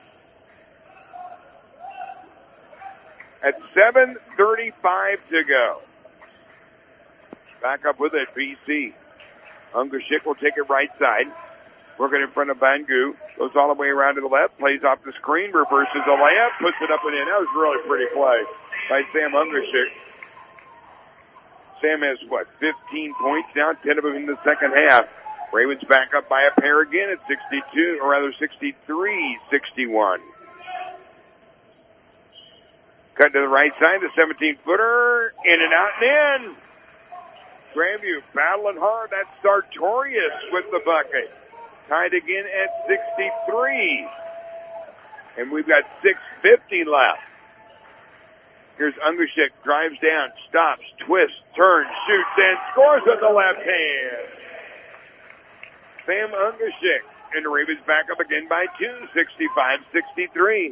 At 7:35 to go. Back up with it, BC. Ungushik will take it right side. Working in front of Bangu. Goes all the way around to the left. Plays off the screen. Reverses a layup. Puts it up and in. That was a really pretty play by Sam Ungushik. Sam has, 15 points now. 10 of them in the second half. Ravens back up by a pair again at 63-61. Cut to the right side, the 17-footer, in and out and in. Grandview battling hard. That's Sartorius with the bucket. tied again at 63. And we've got 6:50 left. Here's Ungerschik, drives down, stops, twists, turns, shoots, and scores with the left hand. Sam Ungerschik, and the Ravens back up again by 2, 65-63.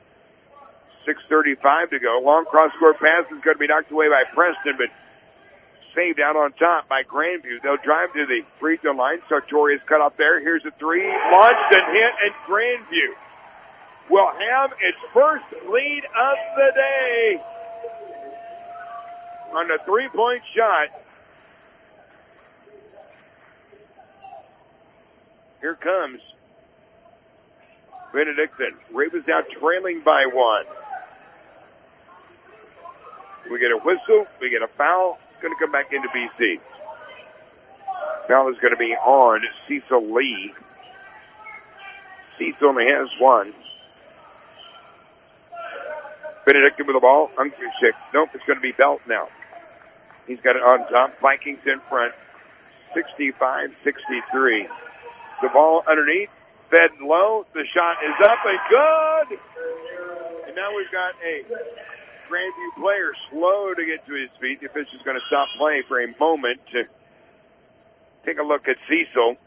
6:35 to go. Long cross-court pass is going to be knocked away by Preston, but saved out on top by Grandview. They'll drive to the free throw line. Sartorius cut off there. Here's a three. Launched and hit, and Grandview will have its first lead of the day on the three-point shot. Here comes Benedictine. Ravens now trailing by 1. We get a whistle. We get a foul. It's going to come back into BC. Foul is going to be on Cecil Lee. Cecil only has 1. Benedictine with the ball. Ungerschik. Nope, it's going to be Belt now. He's got it on top. Vikings in front. 65-63. The ball underneath. Fed low. The shot is up and good. And now we've got a Grandview player slow to get to his feet. The official's going to stop play for a moment to take a look at Cecil.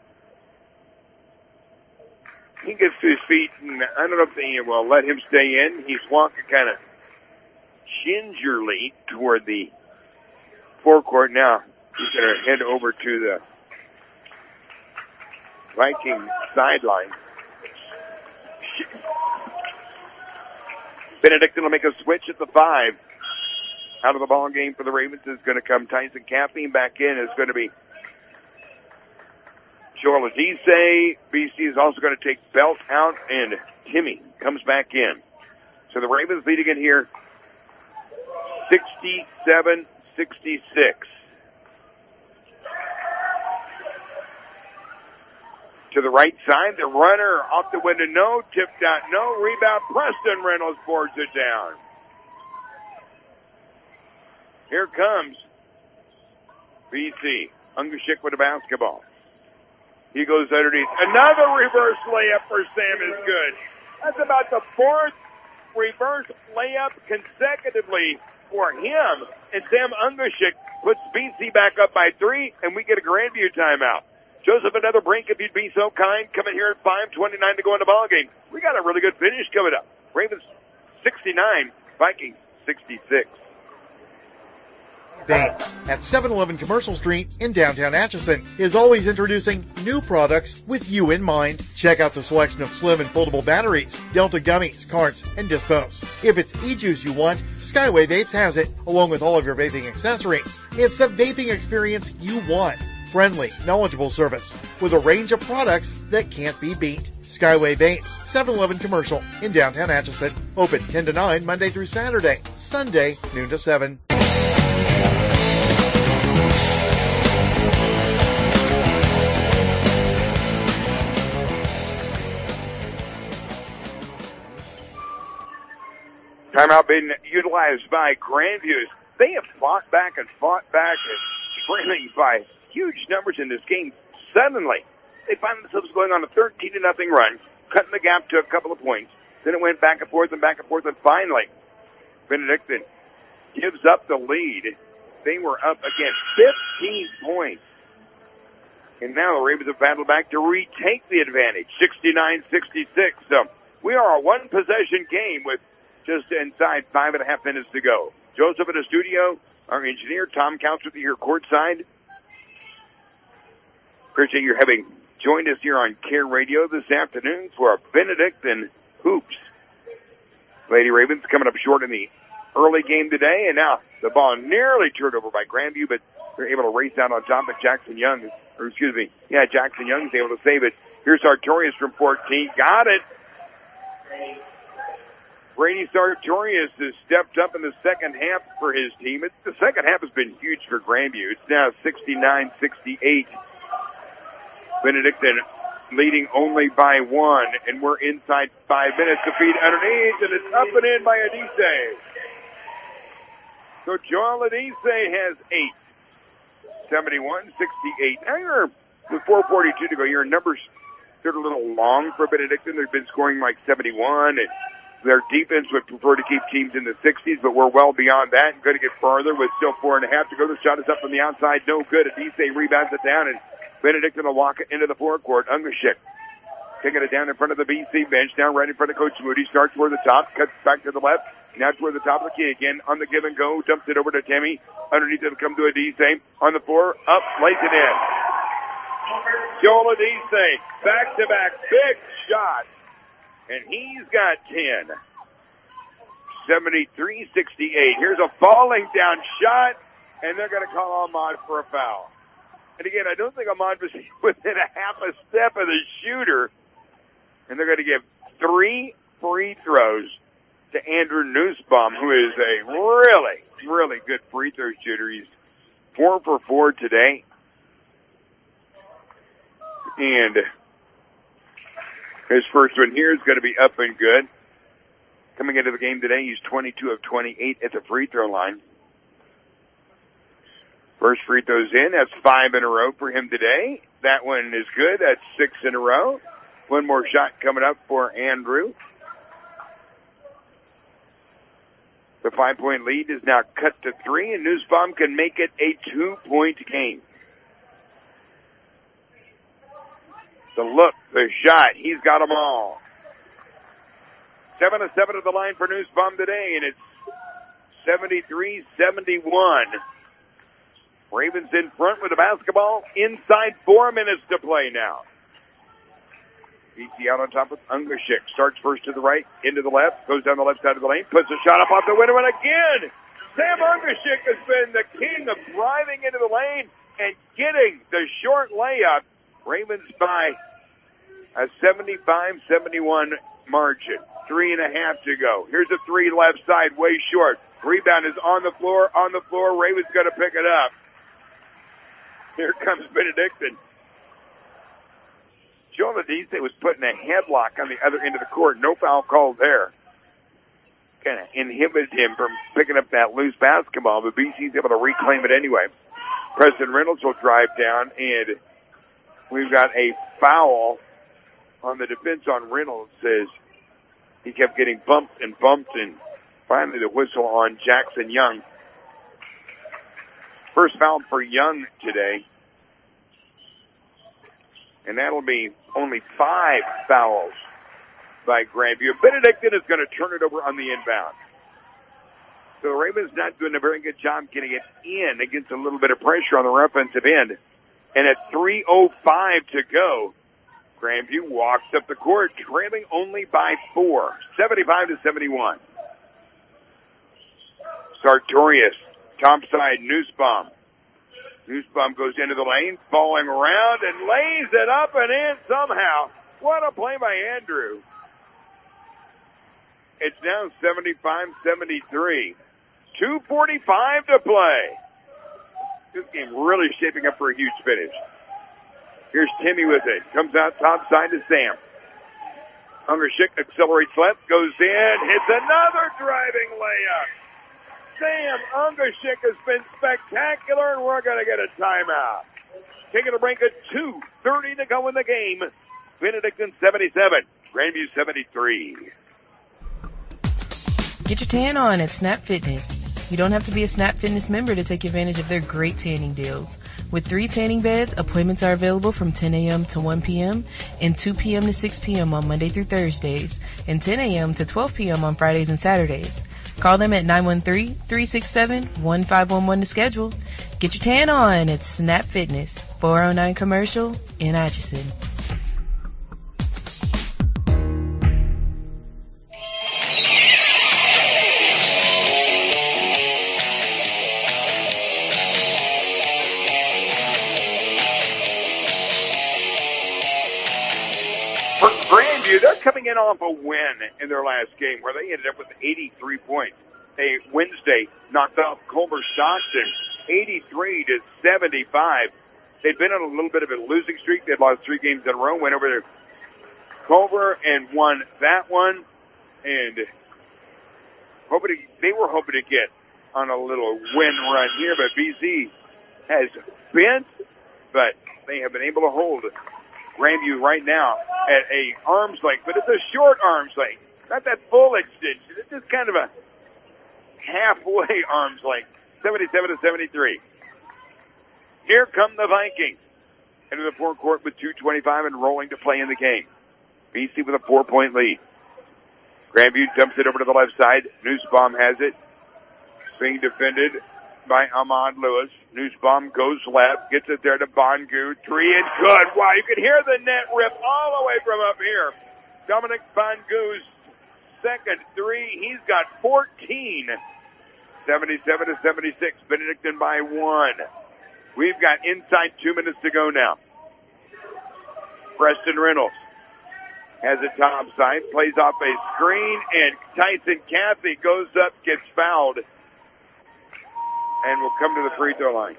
He gets to his feet, and I don't know if they will let him stay in. He's walking kind of gingerly toward the forecourt. Now he's going to head over to the Viking sideline. Benedictine will make a switch at the 5. Out of the ball game for the Ravens is going to come Tyson Caffey. Back in is going to be Joel Adise. BC is also going to take Belt out, and Timmy comes back in. So the Ravens lead again here, 67-66. To the right side, the runner off the window, no. Tipped out, no. Rebound, Preston Reynolds boards it down. Here comes BC. Ungerschik with the basketball. He goes underneath. Another reverse layup for Sam is good. That's about the 4th reverse layup consecutively for him. And Sam Ungerschik puts BC back up by 3, and we get a Grandview timeout. Joseph, another break if you'd be so kind. Coming here at 5:29 to go in the ballgame. We got a really good finish coming up. Ravens 69, Vikings 66. Banks at 711 Commercial Street in downtown Atchison is always introducing new products with you in mind. Check out the selection of slim and foldable batteries, Delta gummies, carts, and dispos. If it's e-juice you want, Skyway Vapes has it, along with all of your vaping accessories. It's the vaping experience you want. Friendly, knowledgeable service with a range of products that can't be beat. Skyway Vapes, 711 Commercial in downtown Atchison. Open 10 to 9 Monday through Saturday. Sunday, noon to 7. Timeout being utilized by Grandview. They have fought back and trailing by huge numbers in this game. Suddenly, they find themselves going on a 13-0 run, cutting the gap to a couple of points. Then it went back and forth, and finally, Benedictine gives up the lead. They were up again 15 points. And now the Ravens have battled back to retake the advantage, 69-66. So we are a one-possession game with just inside 5.5 minutes to go. Joseph in the studio, our engineer, Tom Counts with you here courtside. Appreciate you having joined us here on Care Radio this afternoon for a Benedictine Hoops. Lady Ravens coming up short in the early game today, and now the ball nearly turned over by Grandview, but they're able to race out on top of Jackson Young is able to save it. Here's Sartorius from 14. Got it. Brady Sartorius has stepped up in the second half for his team. The second half has been huge for Grandview. It's now 69-68. Benedictine leading only by 1, and we're inside 5 minutes. The feed underneath, and it's up and in by Adise. So Joel Adise has 8. 71-68. Now you're with 4:42 to go. You're in numbers They're a little long for Benedictine. They've been scoring like 71, and their defense would prefer to keep teams in the 60s, but we're well beyond that and going to get farther with still 4.5 to go. The shot is up from the outside. No good. Adise rebounds it down, and Benedictine will walk it into the forecourt. Ungerschik taking it down in front of the BC bench. Now right in front of Coach Moody. Starts toward the top. Cuts back to the left. Now toward the top of the key again. On the give and go. Dumps it over to Timmy. Underneath it'll come to Adise. On the floor. Up. Lays it in. Joel Adise. Back-to-back. Big shot. And he's got 10. 73-68. Here's a falling down shot. And they're going to call Ahmad for a foul. And again, I don't think Ahmad was within a half a step of the shooter. And they're going to give 3 free throws to Andrew Nussbaum, who is a really, really good free throw shooter. He's 4 for 4 today. And his first one here is going to be up and good. Coming into the game today, he's 22 of 28 at the free throw line. First free throw's in. That's 5 in a row for him today. That one is good. That's 6 in a row. One more shot coming up for Andrew. The 5-point lead is now cut to 3, and Nussbaum can make it a 2-point game. The look, the shot, he's got them all. 7 of 7 at the line for Nussbaum today, and it's 73-71. Ravens in front with the basketball. Inside 4 minutes to play now. BC out on top with Ungerschik. Starts first to the right, into the left, goes down the left side of the lane, puts a shot up off the window, and again, Sam Ungerschik has been the king of driving into the lane and getting the short layup. Ravens by a 75-71 margin. 3.5 to go. Here's a 3 left side, way short. Rebound is on the floor. Ravens got to pick it up. Here comes Benedictine. Joel Adise was put in a headlock on the other end of the court. No foul called there. Kind of inhibited him from picking up that loose basketball, but BC's able to reclaim it anyway. Preston Reynolds will drive down, and we've got a foul on the defense on Reynolds as he kept getting bumped, and finally the whistle on Jackson Young. First foul for Young today. And that'll be only 5 fouls by Grandview. Benedictine is going to turn it over on the inbound. So the Ravens not doing a very good job getting it in against a little bit of pressure on their offensive end. And at 3:05 to go, Grandview walks up the court, trailing only by 4, 75-71. Sartorius, topside, Nussbaum. Nussbaum goes into the lane, falling around, and lays it up and in somehow. What a play by Andrew. It's now 75-73. 2:45 to play. This game really shaping up for a huge finish. Here's Timmy with it. Comes out top side to Sam. Ungerschik accelerates left, goes in, hits another driving layup. Sam Ungerschik has been spectacular, and we're going to get a timeout. Taking a break at 2:30 to go in the game. Benedictine 77, Grandview 73. Get your tan on at Snap Fitness. You don't have to be a Snap Fitness member to take advantage of their great tanning deals. With 3 tanning beds, appointments are available from 10 a.m. to 1 p.m. and 2 p.m. to 6 p.m. on Monday through Thursdays, and 10 a.m. to 12 p.m. on Fridays and Saturdays. Call them at 913-367-1511 to schedule. Get your tan on at Snap Fitness, 409 Commercial in Atchison. They're coming in off a win in their last game where they ended up with 83 points. They Wednesday knocked off Culver Stockton 83-75. They'd been on a little bit of a losing streak. They'd lost 3 games in a row, went over to Culver and won that one. And they were hoping to get on a little win run here, but BC has bent, but they have been able to hold Grandview right now at a arm's length, but it's a short arm's length. Not that full extension. It's just kind of a halfway arm's length. 77-73. Here come the Vikings into the forecourt with 2:25 and rolling to play in the game. BC with a 4-point lead. Grandview dumps it over to the left side. Nussbaum has it. Being defended by Ahmad Lewis. Nussbaum goes left, gets it there to Bongu. 3 and good. Wow, you can hear the net rip all the way from up here. Dominic Bongu's second three. He's got 14. 77-76. Benedictine by 1. We've got inside 2 minutes to go now. Preston Reynolds has a top side, plays off a screen, and Tyson Cathy goes up, gets fouled, and will come to the free throw line.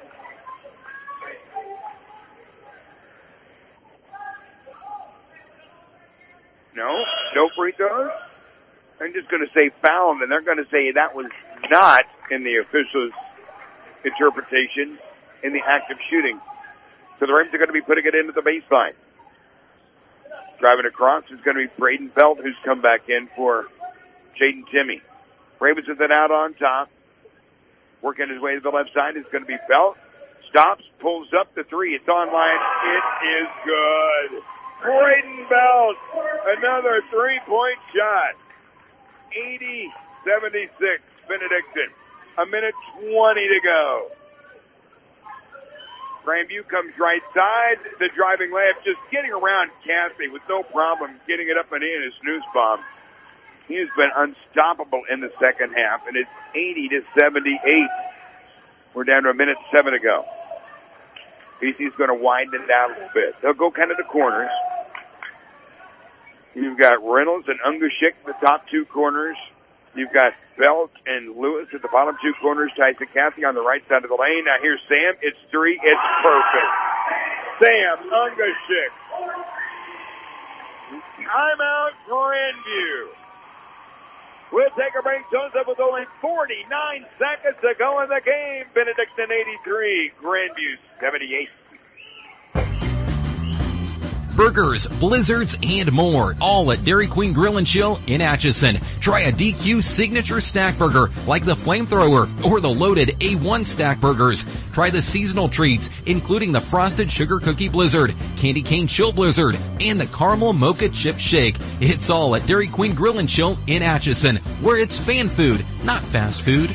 No free throws. I'm just going to say fouled, and they're going to say that was not, in the official's interpretation, in the act of shooting. So the Rams are going to be putting it into the baseline. Driving across is going to be Braden Belt, who's come back in for Jaden Timmy. Ravens with it out on top. Working his way to the left side is going to be Belt. Stops, pulls up the three. It's online. It is good. Braden Belt, another three-point shot. 80-76, Benedictine. A minute 20 to go. Grandview comes right side. The driving layup just getting around Cathy with no problem getting it up and in is Nussbaum. He has been unstoppable in the second half, and it's 80-78. We're down to a minute 7 to go. BC's going to widen it out a little bit. They'll go kind of the corners. You've got Reynolds and Ungushik, the top two corners. You've got Belt and Lewis at the bottom two corners. Tyson Cathy on the right side of the lane. Now here's Sam. It's three. It's perfect. Sam Ungushik. Timeout Grandview. We'll take a break. Joseph with only 49 seconds to go in the game. Benedictine 83. Grandview 78. Burgers, blizzards, and more, all at Dairy Queen Grill and Chill in Atchison. Try a DQ signature stack burger like the Flamethrower or the loaded A1 stack burgers. Try the seasonal treats, including the Frosted Sugar Cookie Blizzard, Candy Cane Chill Blizzard, and the Caramel Mocha Chip Shake. It's all at Dairy Queen Grill and Chill in Atchison, where it's fan food, not fast food.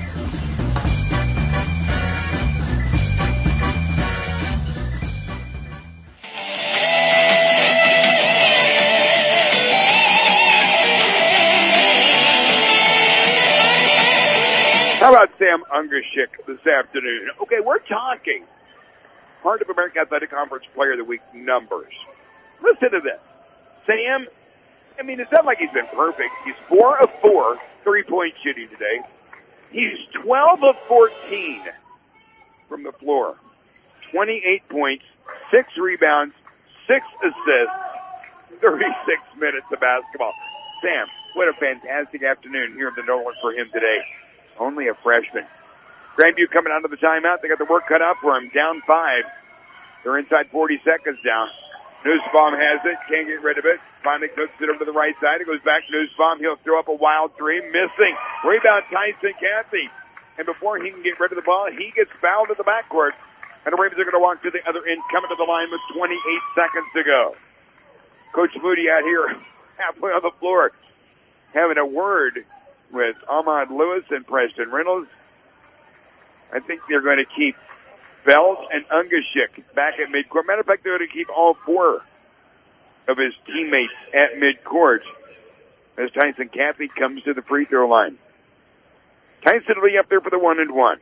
How about Sam Ungushik this afternoon? Okay, we're talking Heart of America Athletic Conference Player of the Week numbers. Listen to this. Sam, I mean, it's not like he's been perfect. He's 4 of 4 3-point shooting today. He's 12 of 14 from the floor. 28 points, 6 rebounds, 6 assists, 36 minutes of basketball. Sam, what a fantastic afternoon here in the Norland for him today. Only a freshman. Grandview coming out of the timeout. They got the work cut out for him. Down 5. They're inside 40 seconds down. Nussbaum has it. Can't get rid of it. Finally cooks it over to the right side. It goes back to Nussbaum. He'll throw up a wild three. Missing. Rebound Tyson Cathy. And before he can get rid of the ball, he gets fouled at the backcourt. And the Ravens are going to walk to the other end, coming to the line with 28 seconds to go. Coach Moody out here halfway on the floor having a word with Ahmad Lewis and Preston Reynolds. I think they're going to keep Belt and Ungushik back at midcourt. Matter of fact, they're going to keep all 4 of his teammates at midcourt as Tyson Cathy comes to the free throw line. Tyson will be up there for the 1-and-1.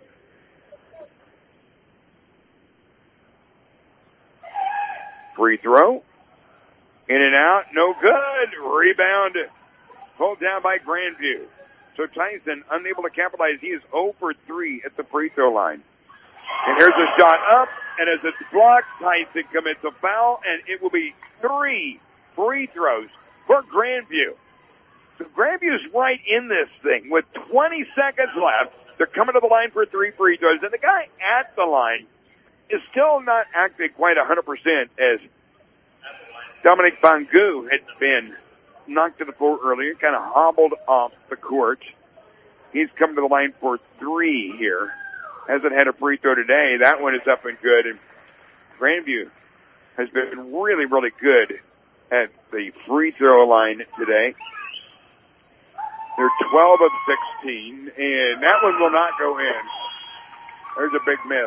Free throw. In and out. No good. Rebound. Pulled down by Grandview. So Tyson unable to capitalize. He is 0 for 3 at the free throw line. And here's a shot up, and as it's blocked, Tyson commits a foul, and it will be 3 free throws for Grandview. So Grandview's right in this thing with 20 seconds left. They're coming to the line for 3 free throws, and the guy at the line is still not acting quite 100% as Dominic Bangu had been knocked to the floor earlier, kind of hobbled off the court. He's come to the line for 3 here. Hasn't had a free throw today. That one is up and good. And Grandview has been really, really good at the free throw line today. They're 12 of 16, and that one will not go in. There's a big miss.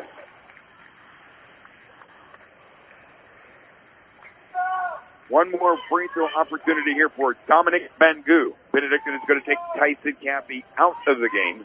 One more free throw opportunity here for Dominic Bangu. Benedictine is going to take Tyson Caffey out of the game.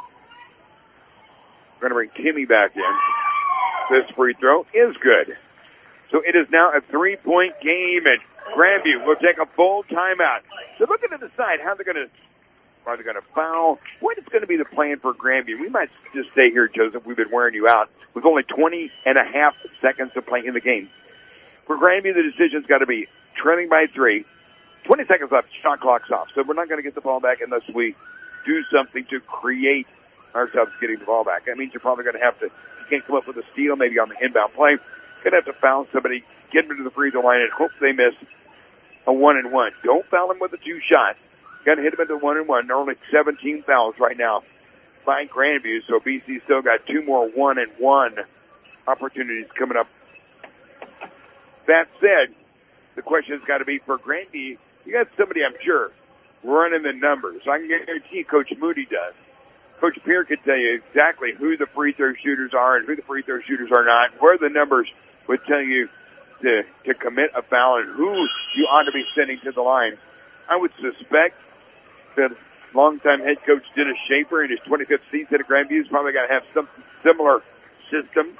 We're going to bring Timmy back in. This free throw is good. So it is now a 3-point game, and Grandview will take a full timeout. They're looking to decide how they're going to, are they going to foul? What is going to be the plan for Grandview? We might just stay here, Joseph. We've been wearing you out with only 20 and a half seconds to play in the game. For Grandview, the decision's got to be trailing by 3. 20 seconds left, shot clock's off. So we're not going to get the ball back unless we do something to create ourselves getting the ball back. That means you're probably going to have to, you can't come up with a steal, maybe on the inbound play. Going to have to foul somebody, get them to the free throw line, and hope they miss a 1-and-1. Don't foul them with a 2 shot. Got to hit them at the 1-and-1. There are only 17 fouls right now by Grandview, so BC still got 2 more 1-and-1 opportunities coming up. That said, the question has got to be for Grandview, you got somebody, I'm sure, running the numbers. I can guarantee Coach Moody does. Coach Pierre could tell you exactly who the free throw shooters are and who the free throw shooters are not, where the numbers would tell you to commit a foul and who you ought to be sending to the line. I would suspect that longtime head coach Dennis Schaefer in his 25th season at Grandview is probably going to have some similar system.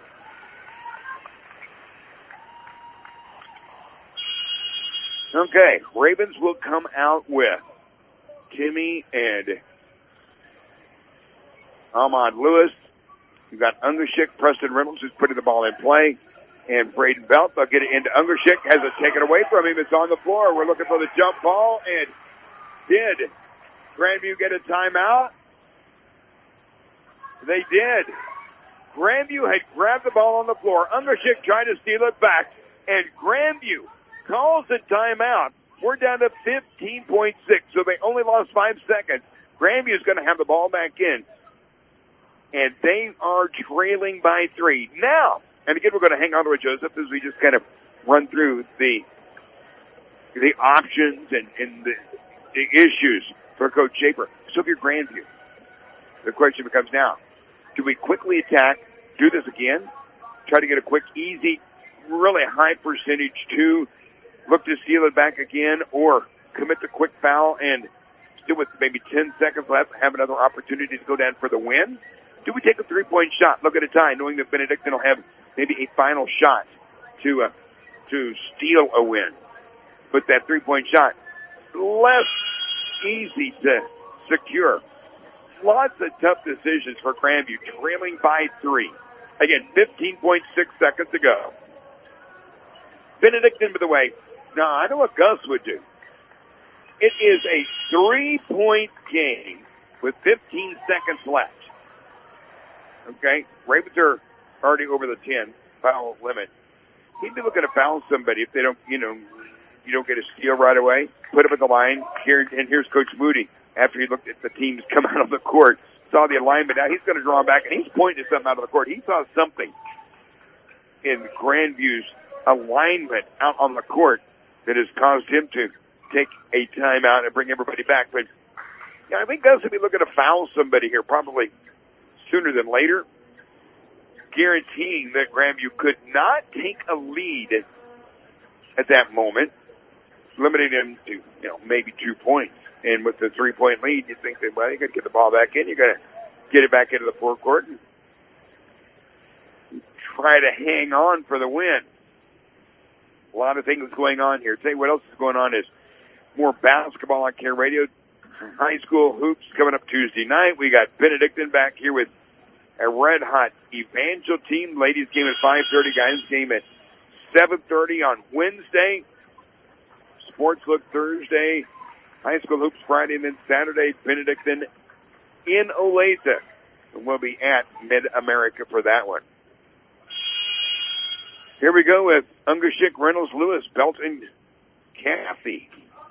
Okay, Ravens will come out with Timmy and Ahmad Lewis. You've got Ungerschik, Preston Reynolds, who's putting the ball in play, and Braden Belt. They'll get it into Ungerschik, has it taken away from him. It's on the floor. We're looking for the jump ball, and did Grandview get a timeout? They did. Grandview had grabbed the ball on the floor. Ungerschik tried to steal it back, and Grandview calls a timeout. We're down to 15.6, so they only lost 5 seconds. Grandview is going to have the ball back in, and they are trailing by 3. Now, and again, we're going to hang on to it, Joseph, as we just kind of run through the options and the issues for Coach Schaefer. So if you're Grandview, the question becomes now, do we quickly attack, do this again, try to get a quick, easy, really high percentage 2, look to steal it back again, or commit the quick foul and still with maybe 10 seconds left, have another opportunity to go down for the win? Do we take a 3-point shot, look at a tie, knowing that Benedictine will have maybe a final shot to steal a win? But that 3-point shot, less easy to secure. Lots of tough decisions for Grandview, trailing by 3. Again, 15.6 seconds to go. Benedictine, by the way, now I know what Gus would do. It is a 3-point game with 15 seconds left. Okay? Ravens are already over the 10 foul limit. He'd be looking to foul somebody if they don't, you don't get a steal right away. Put him at the line. And here's Coach Moody after he looked at the teams come out of the court, saw the alignment. Now he's going to draw him back, and he's pointing to something out of the court. He saw something in Grandview's alignment out on the court that has caused him to take a timeout and bring everybody back. But yeah, I think Gus will be looking to foul somebody here probably sooner than later, guaranteeing that Grandview could not take a lead at that moment, limiting him to, maybe 2 points. And with the 3-point lead, you think that, well, you got to get the ball back in. You got to get it back into the forecourt and try to hang on for the win. A lot of things going on here. Tell you what else is going on is more basketball on Care Radio. High school hoops coming up Tuesday night. We got Benedictine back here with a red-hot Evangel team. Ladies game at 5:30, guys game at 7:30 on Wednesday. Sports Look Thursday. High school hoops Friday, and then Saturday, Benedictine in Olathe. And we'll be at Mid-America for that one. Here we go with Ungershik, Reynolds, Lewis, Belton, Kathy.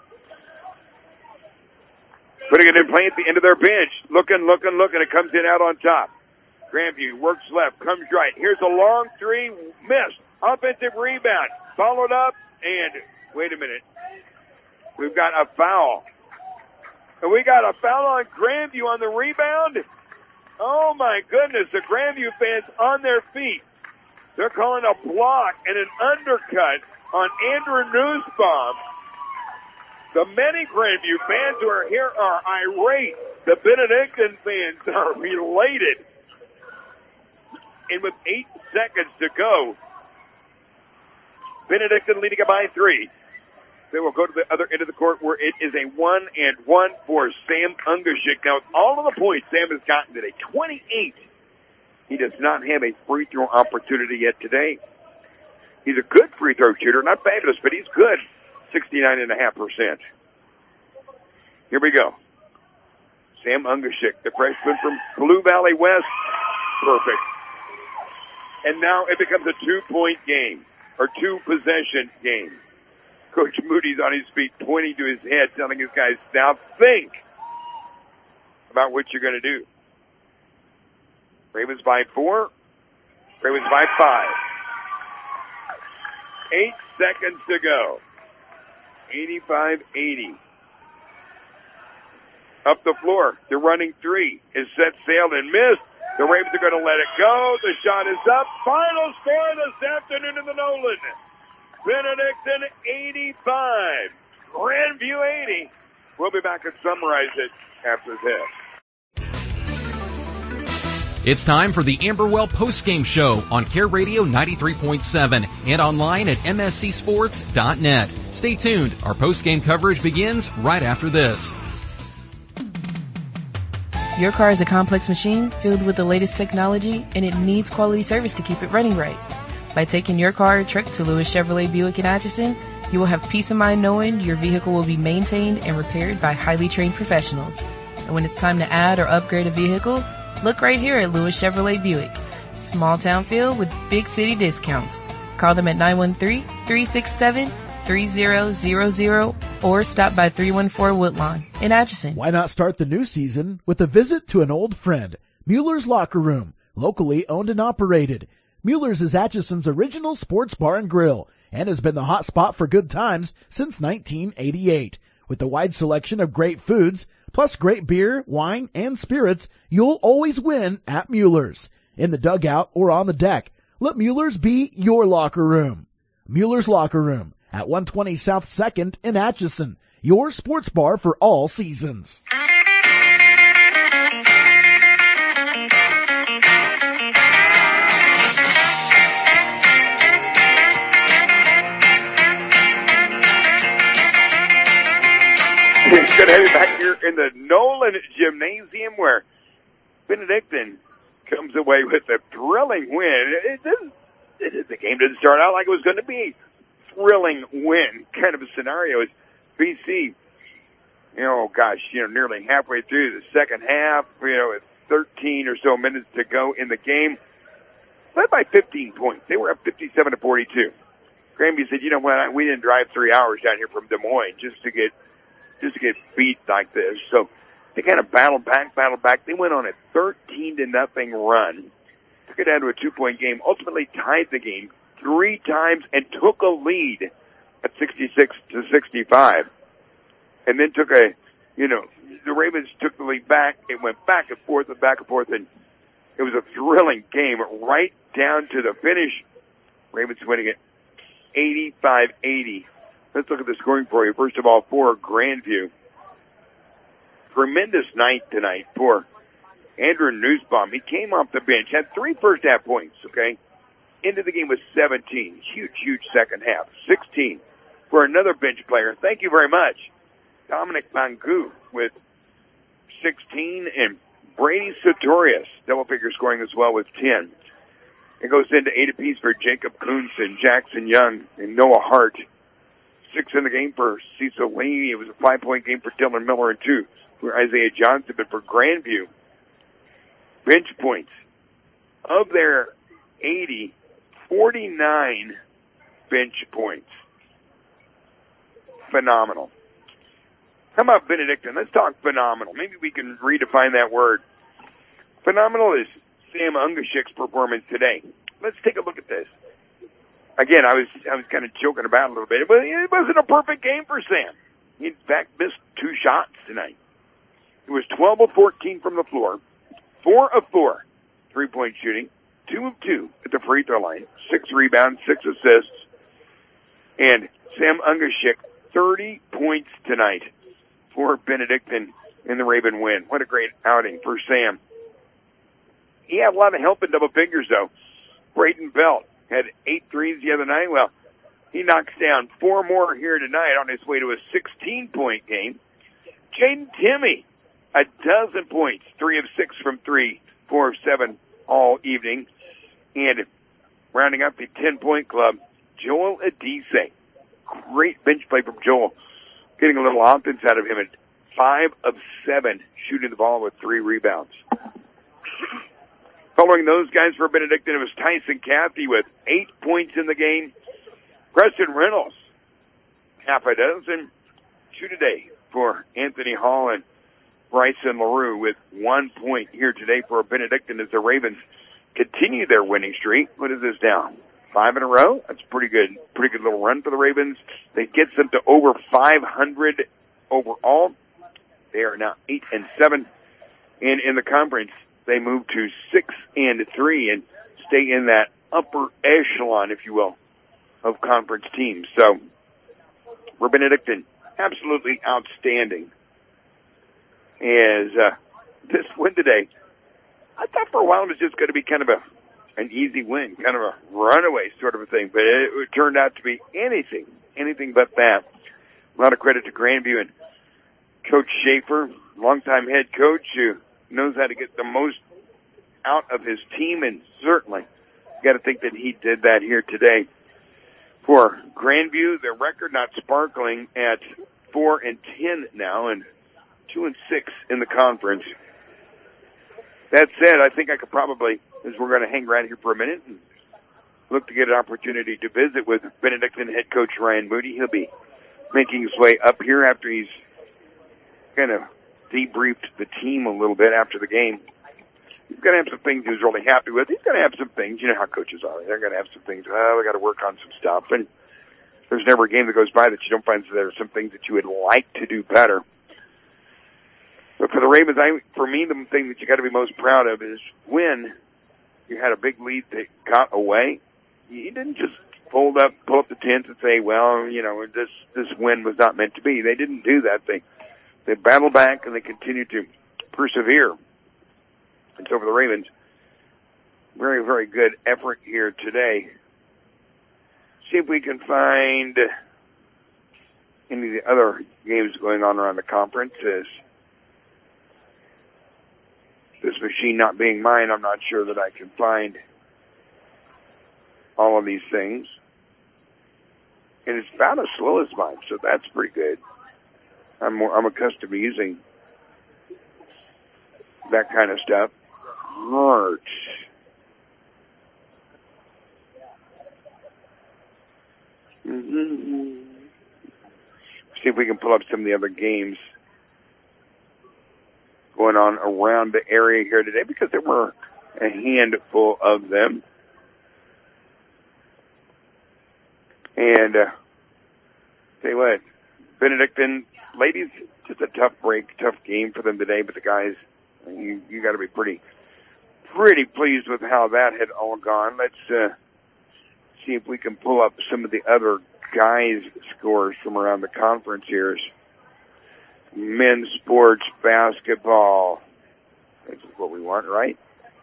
Putting it in play at the end of their bench. Looking. It comes in out on top. Grandview works left, comes right. Here's a long three, missed. Offensive rebound. Followed up, and wait a minute. We've got a foul. And we got a foul on Grandview on the rebound. Oh my goodness, the Grandview fans on their feet. They're calling a block and an undercut on Andrew Nussbaum. The many Grandview fans who are here are irate. The Benedictine fans are related. And with 8 seconds to go, Benedictine leading it by 3. They will go to the other end of the court where it is a 1-and-1 for Sam Ungershik. Now, with all of the points Sam has gotten today, 28. He does not have a free throw opportunity yet today. He's a good free throw shooter. Not fabulous, but he's good. 69.5%. Here we go. Sam Ungershik, the freshman from Blue Valley West. Perfect. And now it becomes a 2-point game, or 2-possession game. Coach Moody's on his feet, pointing to his head, telling his guys, now think about what you're going to do. Ravens by 4. Ravens by 5. 8 seconds to go. 85-80. Up the floor. The running three is set, sailed, and missed. The Ravens are going to let it go. The shot is up. Final score this afternoon in the Nolan. Benedictine 85. Grandview 80. We'll be back and summarize it after this. It's time for the Amberwell postgame show on Care Radio 93.7 and online at mscsports.net. Stay tuned. Our postgame coverage begins right after this. Your car is a complex machine filled with the latest technology, and it needs quality service to keep it running right. By taking your car or truck to Lewis Chevrolet Buick in Atchison, you will have peace of mind knowing your vehicle will be maintained and repaired by highly trained professionals. And when it's time to add or upgrade a vehicle, look right here at Lewis Chevrolet Buick. Small town feel with big city discounts. Call them at 913-367-3000 or stop by 314 Woodlawn in Atchison. Why not start the new season with a visit to an old friend, Mueller's Locker Room, locally owned and operated. Mueller's is Atchison's original sports bar and grill and has been the hot spot for good times since 1988. With a wide selection of great foods, plus great beer, wine, and spirits, you'll always win at Mueller's. In the dugout or on the deck, let Mueller's be your locker room. Mueller's Locker Room at 120 South 2nd in Atchison, your sports bar for all seasons. It's good to have you back here in the Nolan Gymnasium where Benedictine comes away with a thrilling win. The game didn't start out like it was going to be. Thrilling win kind of a scenario. As BC, nearly halfway through the second half, with 13 or so minutes to go in the game, led by 15 points. They were up 57-42. Grandview said, you know what, we didn't drive 3 hours down here from Des Moines just to get beat like this. So they kind of battled back. They went on a 13-0 run. Took it down to a 2-point game. Ultimately tied the game 3 times and took a lead at 66-65. And then the Ravens took the lead back. It went back and forth, and it was a thrilling game right down to the finish. Ravens winning it 85-80. Let's look at the scoring for you. First of all, for Grandview. Tremendous night tonight for Andrew Nussbaum. He came off the bench, had 3 first-half points, okay? Into the game with 17. Huge second half. 16 for another bench player. Thank you very much. Dominic Bangu with 16, and Brady Sartorius, double-figure scoring as well with 10. It goes into 8 apiece for Jacob Kuntz and Jackson Young and Noah Hart. 6 in the game for Cecil Lee. It was a 5-point game for Dylan Miller and 2 for Isaiah Johnson. But for Grandview, bench points of their 80, 49 bench points. Phenomenal. How about Benedictine? Let's talk phenomenal. Maybe we can redefine that word. Phenomenal is Sam Ungashik's performance today. Let's take a look at this. Again, I was kind of joking about it a little bit, but it wasn't a perfect game for Sam. He, in fact, missed 2 shots tonight. He was 12 of 14 from the floor, 4 of 4 3-point shooting, 2 of 2 at the free throw line, 6 rebounds, 6 assists, and Sam Ungashik, 30 points tonight for Benedictine in the Raven win. What a great outing for Sam. He had a lot of help in double figures, though. Braden Belt had 8 threes the other night. Well, he knocks down 4 more here tonight on his way to a 16-point game. Jaden Timmey, 12 points, 3 of 6 from 3, 4 of 7 all evening. And rounding up the 10-point club, Joel Adise. Great bench play from Joel, getting a little offense out of him at 5 of 7, shooting the ball with 3 rebounds. Following those guys for Benedictine, it was Tyson Cathy with 8 points in the game. Preston Reynolds, half a dozen. 2 today for Anthony Hall and Bryson LaRue with 1 point here today for Benedictine as the Ravens continue their winning streak. What is this now? 5 in a row? That's pretty good. Pretty good little run for the Ravens. That gets them to over 500 overall. They are now 8-7. And in the conference, they move to 6-3 and stay in that upper echelon, if you will, of conference teams. So, for Benedictine, absolutely outstanding. As this win today, I thought for a while it was just going to be kind of an easy win, kind of a runaway sort of a thing, but it turned out to be anything but that. A lot of credit to Grandview and Coach Schaefer, longtime head coach who knows how to get the most out of his team, and certainly got to think that he did that here today. For Grandview, their record not sparkling at 4-10 now, and 2-6 in the conference. That said, I think I could probably, as we're going to hang around here for a minute and look to get an opportunity to visit with Benedictine head coach Ryan Moody. He'll be making his way up here after he's kind of debriefed the team a little bit after the game. He's going to have some things he was really happy with. He's going to have some things. You know how coaches are. They're going to have some things. Oh, we got to work on some stuff. And there's never a game that goes by that you don't find there are some things that you would like to do better. But for the Ravens, for me, the thing that you got to be most proud of is when you had a big lead that got away, you didn't just pull up the tents and say, well, you know, this win was not meant to be. They didn't do that. They battled back and they continued to persevere. And so for the Ravens, very, very good effort here today. See if we can find any of the other games going on around the conference. This machine not being mine, I'm not sure that I can find all of these things. And it's about as slow as mine, so that's pretty good. I'm accustomed to using that kind of stuff. Heart. See if we can pull up some of the other games going on around the area here today, because there were a handful of them. And tell you what, Benedictine ladies, just a tough break, tough game for them today, but the guys, you got to be pretty pleased with how that had all gone. Let's see if we can pull up some of the other guys' scores from around the conference here. Men's sports basketball. That's what we want, right?